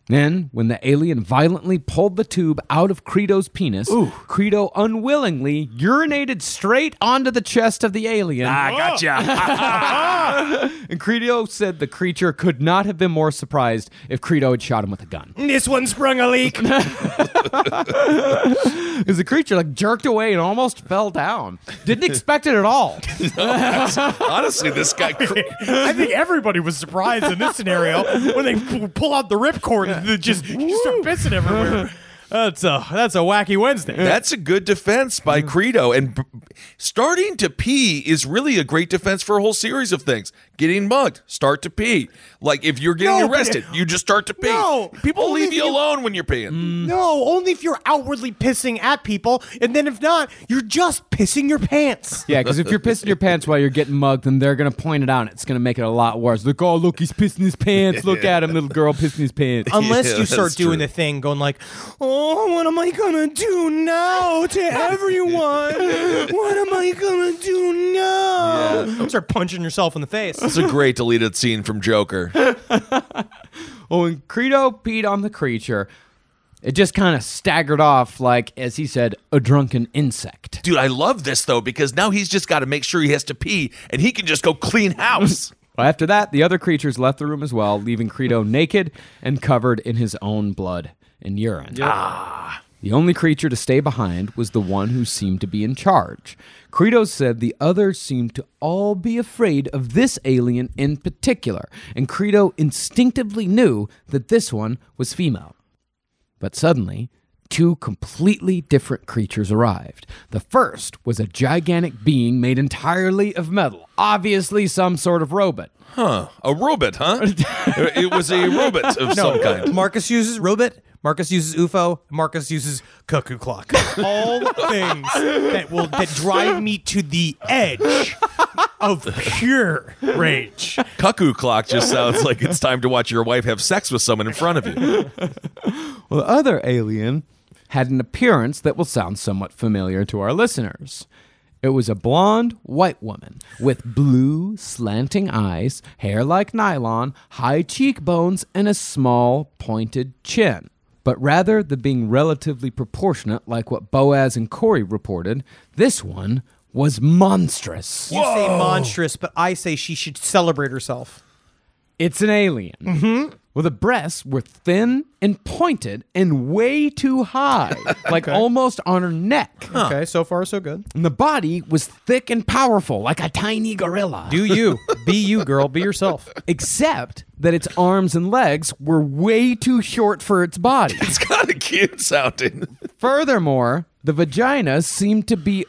Then, when the alien violently pulled the tube out of Credo's penis, Credo unwillingly urinated straight onto the chest of the alien. I gotcha. And Credo said the creature could not have been more surprised if Credo had shot him with a gun. This one sprung a leak. Because the creature like jerked away and almost fell down. Didn't expect it at all. Honestly, this guy. Cr- I think everybody was surprised in this scenario when they p- pull out the ripcord and they just you start pissing everywhere. That's a that's a wacky Wednesday. That's a good defense by Credo. And b- starting to pee is really a great defense for a whole series of things. Getting mugged, start to pee. Like if you're getting No, but- arrested, you just start to pee. No, People only leave if you you- alone when you're peeing. No, only if you're outwardly pissing at people, and then if not, you're just pissing your pants. Yeah, because if you're pissing your pants while you're getting mugged, then they're going to point it out and it's going to make it a lot worse. Like, oh, look, he's pissing his pants. Look at him, little girl pissing his pants. Unless Yeah, you start that's doing true. the thing, going like, "Oh, what am I gonna do now to everyone? What am I gonna do now?" Start punching yourself in the face. It's a great deleted scene from Joker. Well, when Credo peed on the creature, it just kind of staggered off like, as he said, a drunken insect. Dude, I love this though because now he's just got to make sure he has to pee and he can just go clean house. Well, after that, the other creatures left the room as well, leaving Credo naked and covered in his own blood and urine. Ah. The only creature to stay behind was the one who seemed to be in charge. Credo said the others seemed to all be afraid of this alien in particular, and Credo instinctively knew that this one was female. But suddenly, two completely different creatures arrived. The first was a gigantic being made entirely of metal, obviously some sort of robot. Huh. A robot, huh? It was a robot of some kind. Marcus uses robot. Marcus uses U F O. Marcus uses cuckoo clock. All things that will that drive me to the edge of pure rage. Cuckoo clock just sounds like it's time to watch your wife have sex with someone in front of you. Well, the other alien had an appearance that will sound somewhat familiar to our listeners. It was a blonde white woman with blue slanting eyes, hair like nylon, high cheekbones, and a small pointed chin. But rather than being relatively proportionate like what Boaz and Corey reported, this one was monstrous. You say monstrous, but I say she should celebrate herself. It's an alien. Mm-hmm. Well, the breasts were thin and pointed and way too high, like almost on her neck. Okay, so far so good. And the body was thick and powerful, like a tiny gorilla. Do you. Be you, girl. Be yourself. Except that its arms and legs were way too short for its body. It's kind of cute sounding. Furthermore, the vagina seemed to be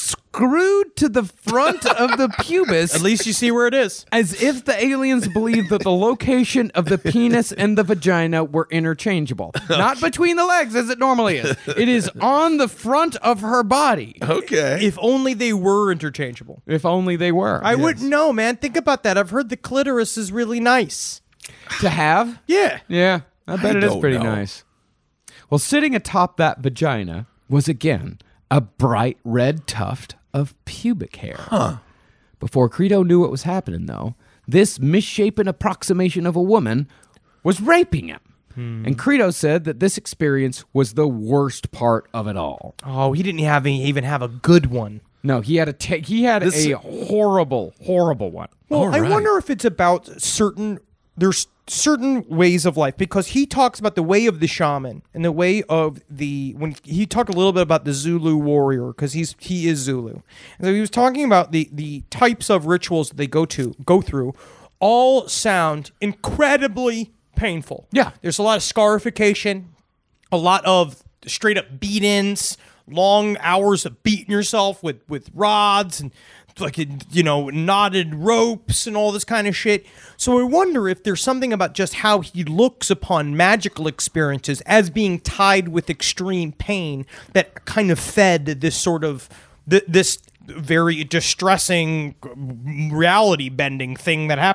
screwed to the front of the pubis. At least you see where it is. As if the aliens believed that the location of the penis and the vagina were interchangeable. Not between the legs as it normally is. It is on the front of her body. Okay. If only they were interchangeable. If only they were. I wouldn't know, man. Think about that. I've heard the clitoris is really nice. To have? Yeah. Yeah, I bet I it is don't pretty know. nice. Well, sitting atop that vagina was again a bright red tuft of pubic hair. Huh. Before Credo knew what was happening, though, this misshapen approximation of a woman was raping him. Hmm. And Credo said that this experience was the worst part of it all. Oh, he didn't have any, even have a good one. No, he had a ta- he had This- a horrible, horrible one. Well, All I right. wonder if it's about certain there's certain ways of life, because he talks about the way of the shaman and the way of the when he talked a little bit about the Zulu warrior, because he's he is Zulu. And so he was talking about the the types of rituals that they go to go through all sound incredibly painful. Yeah. There's a lot of scarification, a lot of straight up beat-ins, long hours of beating yourself with with rods and like, you know, knotted ropes and all this kind of shit. So I wonder if there's something about just how he looks upon magical experiences as being tied with extreme pain that kind of fed this sort of th- this very distressing reality bending thing that happened to him.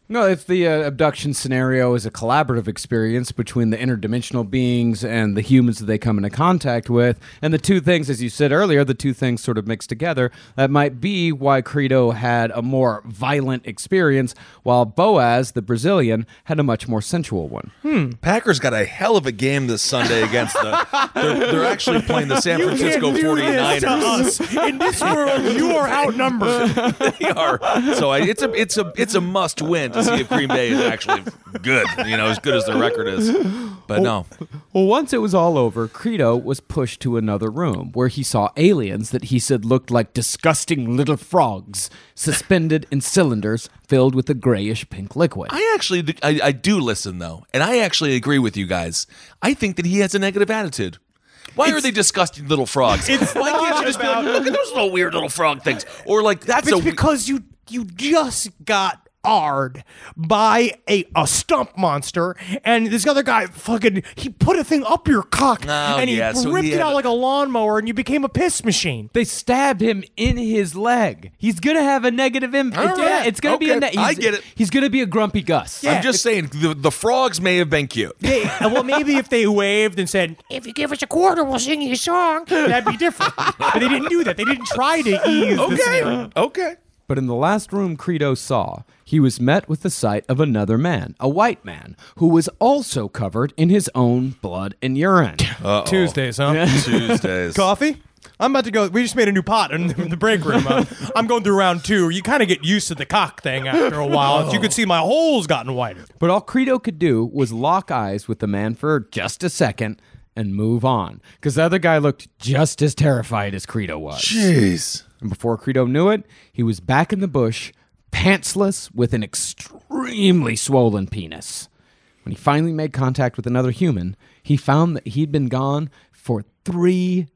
No, if the uh, abduction scenario is a collaborative experience between the interdimensional beings and the humans that they come into contact with, and the two things, as you said earlier, the two things sort of mixed together, that might be why Credo had a more violent experience, while Boaz, the Brazilian, had a much more sensual one. Hmm. Packers got a hell of a game this Sunday against the... They're, they're actually playing the San Francisco forty-niners. In this world, you are outnumbered. They are. So I, it's a it's a it's a must win to see if Green Bay is actually good. You know, as good as their record is. But no. Well, once it was all over, Credo was pushed to another room where he saw aliens that he said looked like disgusting little frogs suspended in cylinders filled with a grayish pink liquid. I actually I, I do listen though, and I actually agree with you guys. I think that he has a negative attitude. Why It's- are they disgusting little frogs? It's Why can't not you just be about- like, look at those little weird little frog things? Or like, that's It's a... because you you just got arred by a, a stump monster, and this other guy fucking he put a thing up your cock Oh, and he yeah, so ripped he it had out a- like a lawnmower, and you became a piss machine. They stabbed him in his leg. He's gonna have a negative impact. All Yeah, right. it's gonna be a. Okay. Ne- I he's- get it. He's gonna be a grumpy Gus. Yeah. I'm just saying, the, the frogs may have been cute. Yeah, well, maybe if they waved and said, "If you give us a quarter, we'll sing you a song," that'd be different. But they didn't do that. They didn't try to ease the scenario. Okay. Okay. But in the last room Credo saw, he was met with the sight of another man, a white man, who was also covered in his own blood and urine. Tuesdays, huh? Tuesdays. Coffee? I'm about to go. We just made a new pot in the break room. Uh, I'm going through round two. You kind of get used to the cock thing after a while. As you can see, my hole's gotten wider. But all Credo could do was lock eyes with the man for just a second and move on, because the other guy looked just as terrified as Credo was. Jeez. And before Credo knew it, he was back in the bush, pantsless, with an extremely swollen penis. When he finally made contact with another human, he found that he'd been gone for three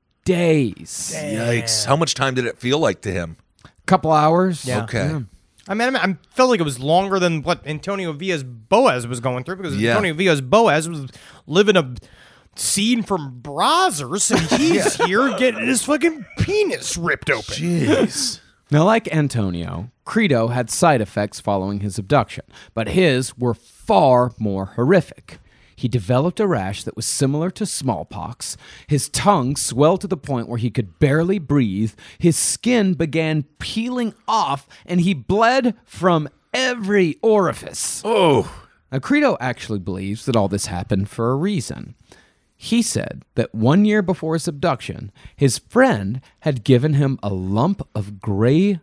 days. Yikes. How much time did it feel like to him? Couple hours. Yeah. Okay. I mean, I felt like it was longer than what Antonio Villas Boaz was going through, because Yeah. Antonio Villas Boaz was living a scene from Brazzers, and he's here getting his fucking penis ripped open. Jeez. Now, like Antonio, Credo had side effects following his abduction, but his were far more horrific. He developed a rash that was similar to smallpox. His tongue swelled to the point where he could barely breathe. His skin began peeling off, and he bled from every orifice. Oh. Now, Credo actually believes that all this happened for a reason. He said that one year before his abduction, his friend had given him a lump of gray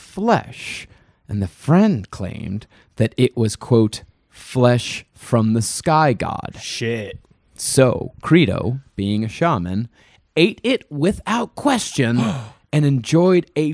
flesh, and the friend claimed that it was, quote, flesh from the sky god. Shit. So, Credo, being a shaman, ate it without question and enjoyed a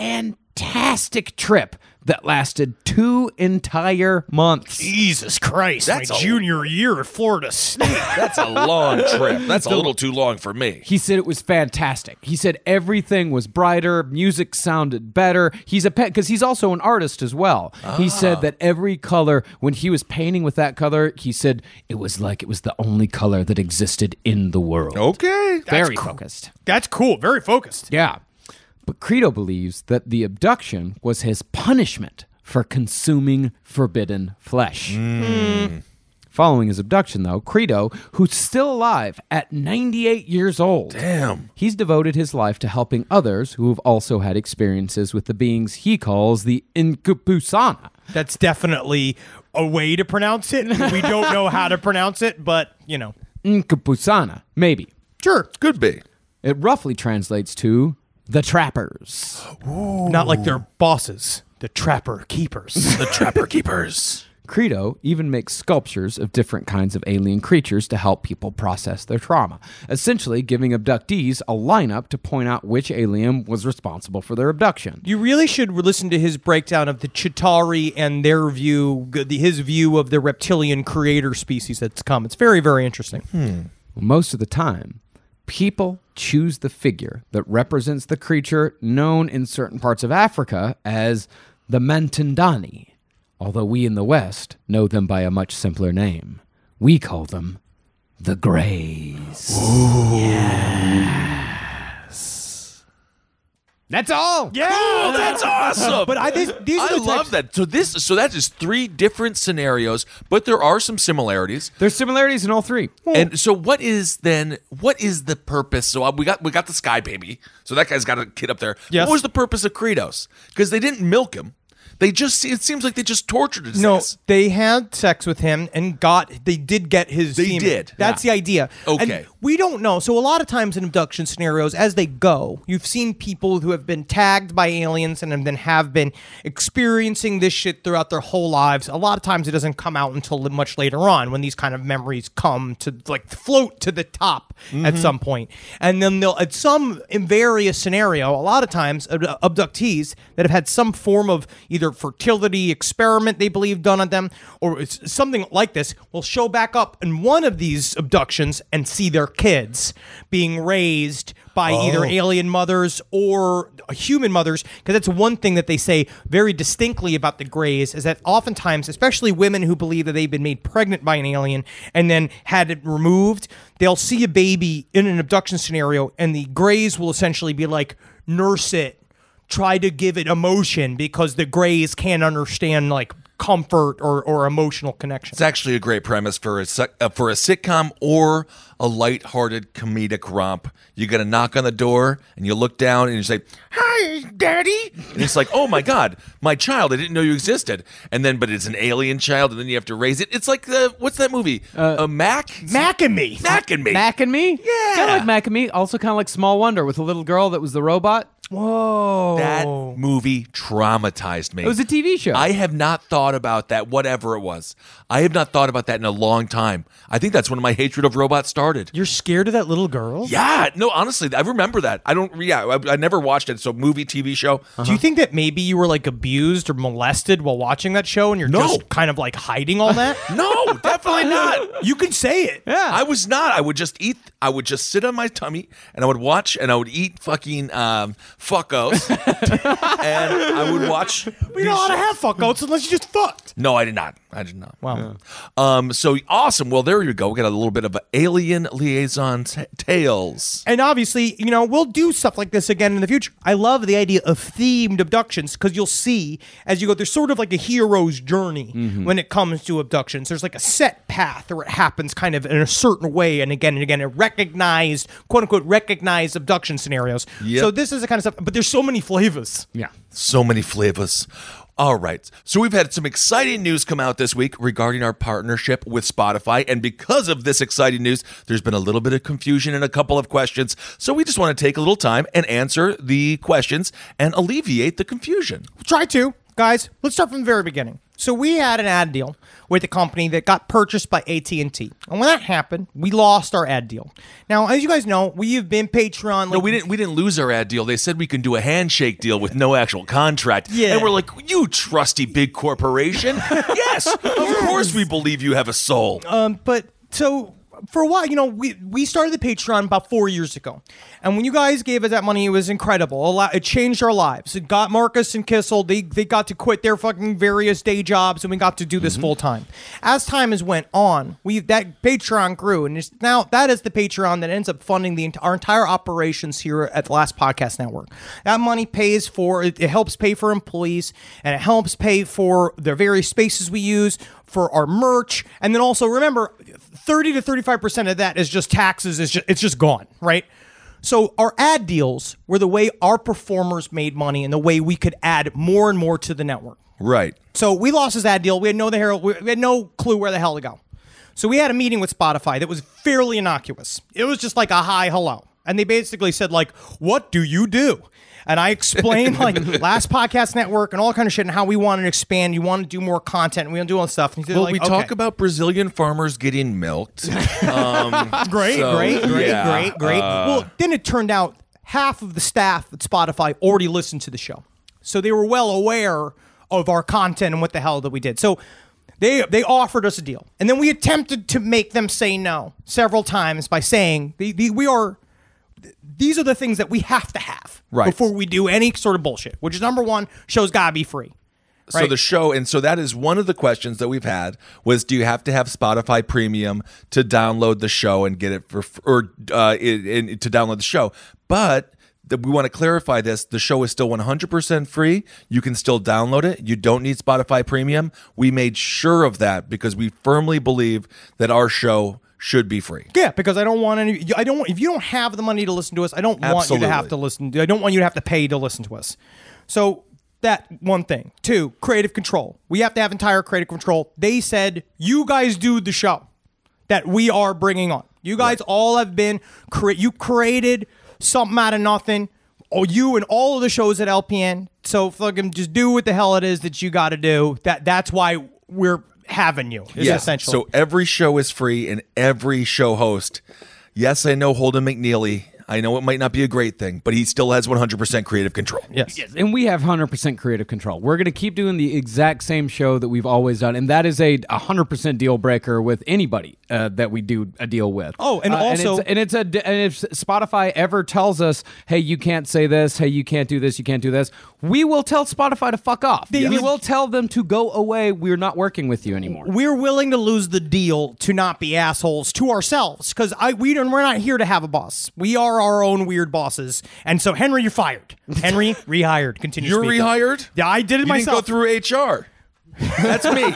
fantastic trip that lasted two entire months. Jesus Christ, That's my a- junior year at Florida State. That's a long trip. That's a little too long for me. He said it was fantastic. He said everything was brighter, music sounded better. He's a pet because he's also an artist as well. He said that every color, when he was painting with that color, he said it was like it was the only color that existed in the world. Okay. Very cool. focused. That's cool. Very focused. Yeah. But Credo believes that the abduction was his punishment for consuming forbidden flesh. Following his abduction, though, Credo, who's still alive at ninety-eight years old, Damn. he's devoted his life to helping others who have also had experiences with the beings he calls the Incubusana. That's definitely a way to pronounce it. We don't know how to pronounce it, but, you know. Incubusana, maybe. Sure. Could be. It roughly translates to the Trappers. Not like they're bosses. The trapper keepers. The Trapper Keepers. Credo even makes sculptures of different kinds of alien creatures to help people process their trauma, essentially giving abductees a lineup to point out which alien was responsible for their abduction. You really should listen to his breakdown of the Chitauri and their view, the- his view of the reptilian creator species that's come. It's very, very interesting. Most of the time, people choose the figure that represents the creature known in certain parts of Africa as the Mantindani, although we in the West know them by a much simpler name. We call them the Greys. That's all. Yeah, Oh, that's awesome. But I these, these are I the love types- that. So this, so that is three different scenarios, but there are some similarities. There's similarities in all three. And so, what is then? What is the purpose? So uh, we got we got the Sky Baby. So that guy's got a kid up there. Yes. What was the purpose of Kratos? Because they didn't milk him. They just. It seems like they just tortured his No, ass. they had sex with him and got. They did get his. They semen. did. That's the idea. Okay. And we don't know. So a lot of times in abduction scenarios, as they go, you've seen people who have been tagged by aliens and then have been experiencing this shit throughout their whole lives. A lot of times it doesn't come out until much later on when these kind of memories come to like float to the top at some point. And then they'll at some in various scenario. A lot of times ab- abductees that have had some form of either fertility experiment they believe done on them or it's something like this will show back up in one of these abductions and see their kids being raised by either alien mothers or human mothers, because that's one thing that they say very distinctly about the Greys is that oftentimes, especially women who believe that they've been made pregnant by an alien and then had it removed, they'll see a baby in an abduction scenario and the Greys will essentially be like, nurse it, try to give it emotion, because the Greys can't understand like comfort or, or emotional connection. It's actually a great premise for a sec- uh, for a sitcom or a lighthearted comedic romp. You got to knock on the door and you look down and you say, "Hi, Daddy," and it's like, "Oh my God, my child! I didn't know you existed." And then, but it's an alien child, and then you have to raise it. It's like the what's that movie? Uh, uh, Mac, Mac and Me. Mac and Me. Mac and Me? Yeah. Kind of like Mac and Me. Also kind of like Small Wonder with a little girl that was the robot. Whoa. That movie traumatized me. It was a T V show. I have not thought about that, whatever it was. I have not thought about that in a long time. I think that's when my hatred of robots started. You're scared of that little girl? Yeah, no, honestly, I remember that. I don't, yeah, I, I never watched it. So, movie, T V show. Do you think that maybe you were like abused or molested while watching that show and you're No. just kind of like hiding all that? No, definitely not. You can say it. yeah. I was not. I would just eat, I would just sit on my tummy and I would watch and I would eat fucking um, fuckos. And I would watch. We don't know how to have fuck outs unless you just fucked. No, I did not. I did not. Wow. Um. So awesome. Well, there you go. We got a little bit of a alien liaison t- tales. And obviously, you know, we'll do stuff like this again in the future. I love the idea of themed abductions because you'll see as you go, there's sort of like a hero's journey when it comes to abductions. There's like a set path where it happens kind of in a certain way. And again and again, a recognized, quote unquote, recognized abduction scenarios. Yep. So this is the kind of stuff, but there's so many flavors. yeah. So many flavors. All right. So we've had some exciting news come out this week regarding our partnership with Spotify. And because of this exciting news, there's been a little bit of confusion and a couple of questions. So we just want to take a little time and answer the questions and alleviate the confusion. Try to. Guys, let's start from the very beginning. So we had an ad deal with a company that got purchased by A T and T. And when that happened, we lost our ad deal. Now, as you guys know, we have been Patreon. No, like, we didn't. We didn't lose our ad deal. They said we can do a handshake deal with no actual contract. Yeah. And we're like, you trusty big corporation. Yes, of course we believe you have a soul. Um, but so for a while, you know, we we started the Patreon about four years ago, and when you guys gave us that money, it was incredible. A lot, it changed our lives. It got Marcus and Kissel. They they got to quit their fucking various day jobs, and we got to do this full time. As time has went on, we that Patreon grew, and it's now that is the Patreon that ends up funding the ent- our entire operations here at the Last Podcast Network. That money pays for it, it helps pay for employees, and it helps pay for the various spaces we use, for our merch, and then also remember, thirty to thirty-five percent of that is just taxes. It's just, it's just gone, right? So our ad deals were the way our performers made money and the way we could add more and more to the network. Right. So we lost this ad deal. We had no the hell, we had no clue where the hell to go. So we had a meeting with Spotify that was fairly innocuous. It was just like a hi, hello. And they basically said, like, what do you do? And I explained, like, Last Podcast Network and all kind of shit and how we want to expand. You want to do more content. And we want to do all this stuff. And Well, like, we okay. talk about Brazilian farmers getting milked. Um, Great, so, great, great, yeah, great, great. uh, well, then it turned out half of the staff at Spotify already listened to the show. So they were well aware of our content and what the hell that we did. So they they offered us a deal. And then we attempted to make them say no several times by saying, the, the, we are... these are the things that we have to have Right. before we do any sort of bullshit, which is number one, show's gotta be free. So Right. the show, and so that is one of the questions that we've had was, do you have to have Spotify Premium to download the show and get it for, or uh, in, in, to download the show? But that we want to clarify this. The show is still one hundred percent free. You can still download it. You don't need Spotify Premium. We made sure of that because we firmly believe that our show should be free. Yeah, because I don't want any. I don't want if you don't have the money to listen to us. I don't want Absolutely. you to have to listen. I don't want you to have to pay to listen to us. So that one thing. Two, creative control. We have to have entire creative control. They said you guys do the show that we are bringing on. You guys right. all have been cre- you created something out of nothing. Oh, you and all of the shows at L P N. So fucking just do what the hell it is that you got to do. That that's why we're having you. Is yeah. essential. So every show is free, and every show host. Yes, I know Holden McNeely. I know it might not be a great thing, but he still has one hundred percent creative control. Yes. yes. And we have one hundred percent creative control. We're going to keep doing the exact same show that we've always done, and that is a one hundred percent deal breaker with anybody uh, that we do a deal with. Oh, and uh, also... And it's, and, it's a, and if Spotify ever tells us, hey, you can't say this, hey, you can't do this, you can't do this, we will tell Spotify to fuck off. Yes. We will tell them to go away. We're not working with you anymore. We're willing to lose the deal to not be assholes to ourselves, because I we don't, we're not here to have a boss. We are our own weird bosses. And so, Henry, you're fired. Henry, rehired. Continue You're speaking. rehired? Yeah, I did it you myself. Didn't go through H R. That's me.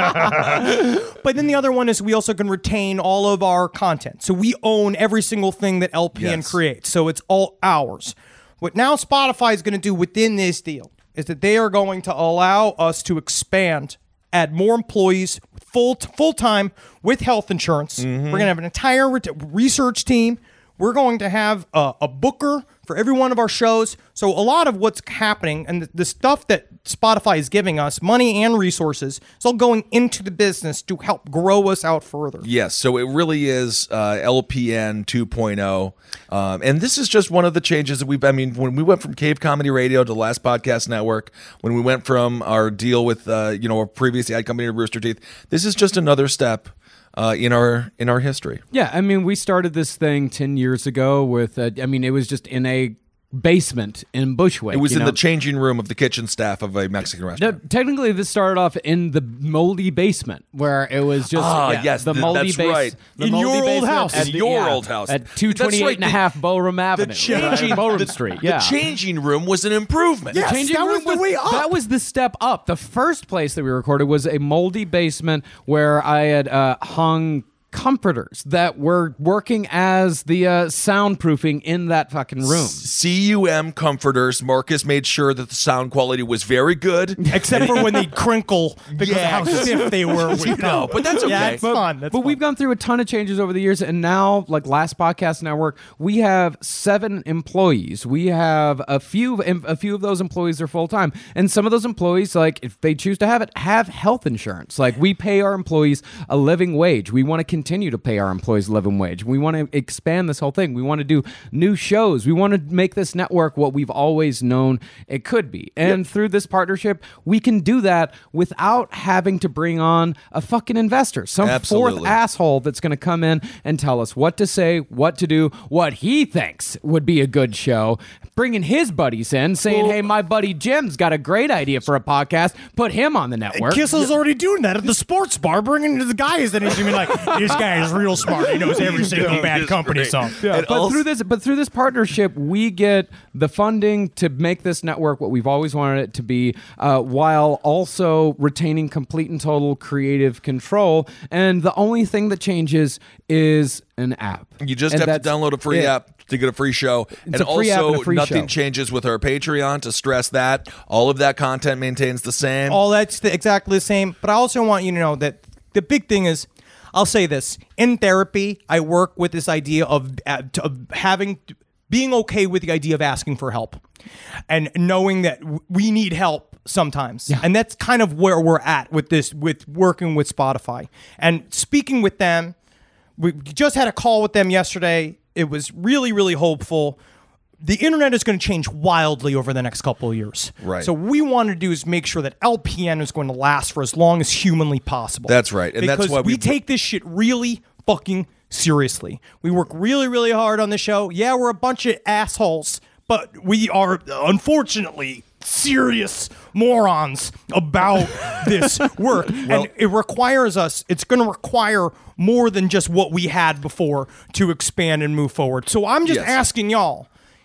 But then the other one is we also can retain all of our content. So we own every single thing that L P N Yes. creates. So it's all ours. What now Spotify is going to do within this deal is that they are going to allow us to expand, add more employees full full time with health insurance. Mm-hmm. We're going to have an entire re- research team. We're going to have a, a booker for every one of our shows. So a lot of what's happening and the, the stuff that Spotify is giving us, money and resources, is all going into the business to help grow us out further. Yes, so it really is uh, L P N two point oh. Um, and this is just one of the changes that we've, I mean, when we went from Cave Comedy Radio to the Last Podcast Network, when we went from our deal with, uh, you know, our previous ad company to Rooster Teeth, this is just another step Uh, in our in our history. Yeah, I mean, we started this thing ten years ago with, uh, I mean, it was just in a basement in Bushwick. It was you in know? the changing room of the kitchen staff of a Mexican No, restaurant. technically, this started off in the moldy basement, where it was just Ah, yeah, yes, the th- moldy that's base, right. the In moldy your old basement house. at In the- your yeah, old house. at two twenty-eight That's and a right, half Bowram Avenue, changing- uh, Bowram the- Street. The Yeah, changing room was an improvement. Yes, changing that room was the way up. That was the step up. The first place that we recorded was a moldy basement where I had uh, hung comforters that were working as the uh, soundproofing in that fucking room. C U M comforters. Marcus made sure that the sound quality was very good. Except for when they crinkle because Yeah. of how stiff they were. You know, but that's Yeah, okay. it's fun. That's but fun. we've gone through a ton of changes over the years, and now, like Last Podcast Network, we have seven employees. We have a few, a few of those employees are full time, and some of those employees, like if they choose to have it, have health insurance. Like we pay our employees a living wage. We want to continue to pay our employees a living wage. We want to expand this whole thing. We want to do new shows. We want to make this network what we've always known it could be. And through this partnership, we can do that without having to bring on a fucking investor, some Absolutely. fourth asshole that's going to come in and tell us what to say, what to do, what he thinks would be a good show, bringing his buddies in, saying, hey, my buddy Jim's got a great idea for a podcast. Put him on the network. Kissel's already doing that at the sports bar, bringing the guys that he's gonna be like, this guy is real smart. He knows every single Bad Company song. Yeah, And but also- through this, but through this partnership, we get the funding to make this network what we've always wanted it to be, uh, while also retaining complete and total creative control. And the only thing that changes is an app. You just And have to that's download a free it. app to get a free show. and a free app also, and a free nothing show. changes with our Patreon, to stress that. All of that content maintains the same. All that's the, exactly the same. But I also want you to know that the big thing is, I'll say this: in therapy, I work with this idea of, uh, of having, being okay with the idea of asking for help, and knowing that w- we need help sometimes. And that's kind of where we're at with this, with working with Spotify and speaking with them. We just had a call with them yesterday. It was really, really hopeful. The internet is going to change wildly over the next couple of years. Right. So what we want to do is make sure that L P N is going to last for as long as humanly possible. That's right. And because that's why we we- take this shit really fucking seriously. We work really, really hard on the show. Yeah, we're a bunch of assholes, but we are unfortunately serious morons about this work. And it requires us, it's going to require more than just what we had before to expand and move forward. So I'm just Yes. asking y'all,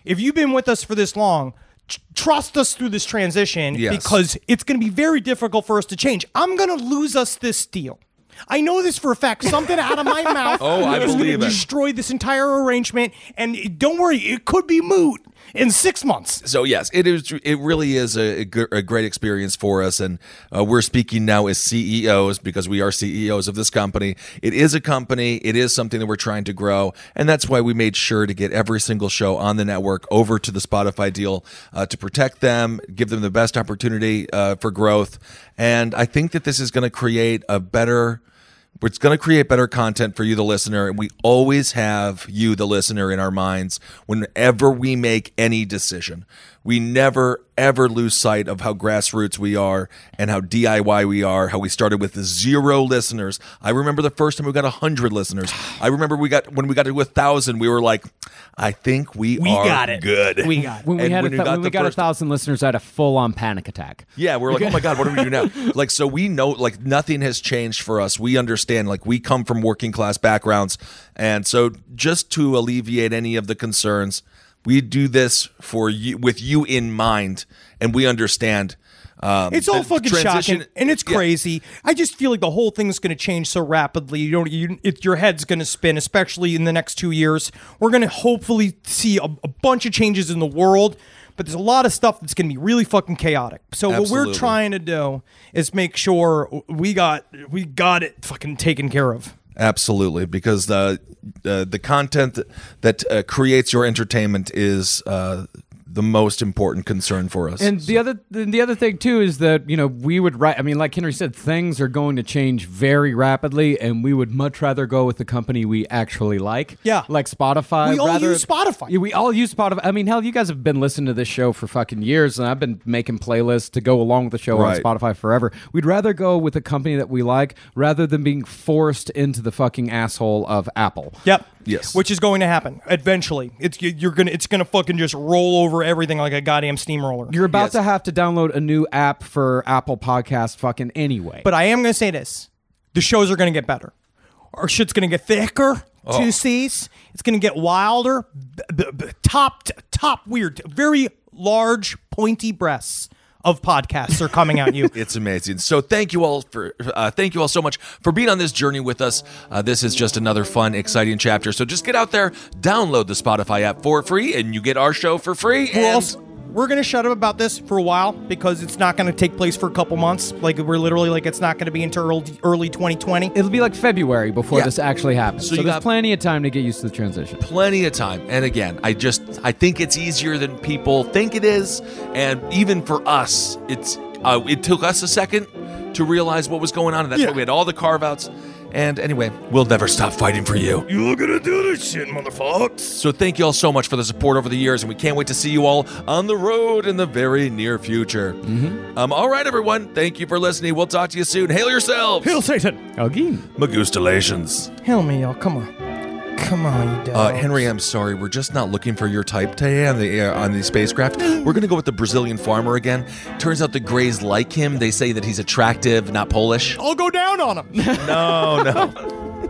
if you've been with us for this long, tr- trust us through this transition Yes. because it's going to be very difficult for us to change. I'm going to lose us this deal. I know this for a fact. Something out of my mouth Oh, I is going believe to it. destroy this entire arrangement. And don't worry, it could be moot in six months. So yes, it is. It really is a, a gr- a great experience for us, and uh, we're speaking now as C E Os because we are C E Os of this company. It is a company. It is something that we're trying to grow, and that's why we made sure to get every single show on the network over to the Spotify deal uh, to protect them, give them the best opportunity uh, for growth, and I think that this is going to create a better. It's going to create better content for you, the listener, and we always have you, the listener, in our minds whenever we make any decision. We never, ever lose sight of how grassroots we are and how D I Y we are, how we started with zero listeners. I remember the first time we got one hundred listeners. I remember we got when we got to one thousand, we were like, I think we, We are got it. good. We got it. When we And had when a you th- got when we the got first- a thousand listeners, I had a full-on panic attack. Yeah, we're like, oh my God, what are we doing now? Like, so we know, like, nothing has changed for us. We understand, like, we come from working class backgrounds. And so, just to alleviate any of the concerns, we do this for you, with you in mind, and we understand. Um, It's all the fucking transition- shocking, and it's Yeah. crazy. I just feel like the whole thing's going to change so rapidly. You don't, you, it, your head's going to spin, especially in the next two years. We're going to hopefully see a, a bunch of changes in the world, but there's a lot of stuff that's going to be really fucking chaotic. So what Absolutely. we're trying to do is make sure we got we got it fucking taken care of. Absolutely, because the uh, the content that, that uh, creates your entertainment is uh, the most important concern for us. And the other the, the other thing too is that, you know, we would write I mean, like Henry said, things are going to change very rapidly, and we would much rather go with the company we actually like. Yeah. Like Spotify. We all rather, use Spotify. Yeah, we all use Spotify. I mean, hell, you guys have been listening to this show for fucking years, and I've been making playlists to go along with the show Right. on Spotify forever. We'd rather go with a company that we like rather than being forced into the fucking asshole of Apple. Yep. Yes. Which is going to happen eventually. It's you're gonna it's gonna fucking just roll over everything like a goddamn steamroller. You're about Yes. to have to download a new app for Apple Podcast fucking anyway. But I am going to say this. The shows are going to get better. Our shit's going to get thicker, Oh. two C's. It's going to get wilder. B- b- b- top, t- top weird, very large, pointy breasts of podcasts are coming at you. It's amazing. So thank you all for uh, thank you all so much for being on this journey with us. Uh, this is just another fun, exciting chapter. So just get out there, download the Spotify app for free, and you get our show for free. We're, and also, we're going to shut up about this for a while because it's not going to take place for a couple months. Like we're literally like it's not going to be until early, early twenty twenty. It'll be like February before Yeah. this actually happens. So So, you there's got- plenty of time to get used to the transition. plenty of time. And again, I just I think it's easier than people think it is, and even for us, it's uh, it took us a second to realize what was going on, and that's Yeah. why we had all the carve outs. And anyway, we'll never stop fighting for you. You're gonna do this shit, motherfuckers. So thank you all so much for the support over the years, and we can't wait to see you all on the road in the very near future. Mm-hmm. Um, all right, everyone. Thank you for listening. We'll talk to you soon. Hail yourselves. Hail Satan. Again. Magustalations. Hell me, y'all. Come on. Come on, you dogs. Uh, Henry, I'm sorry. We're just not looking for your type today on the uh, on the spacecraft. We're going to go with the Brazilian farmer again. Turns out the Greys like him. They say that he's attractive, not Polish. I'll go down on him. No, no.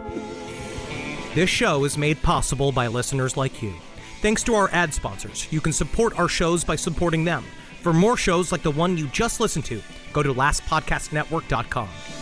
This show is made possible by listeners like you. Thanks to our ad sponsors, you can support our shows by supporting them. For more shows like the one you just listened to, go to last podcast network dot com.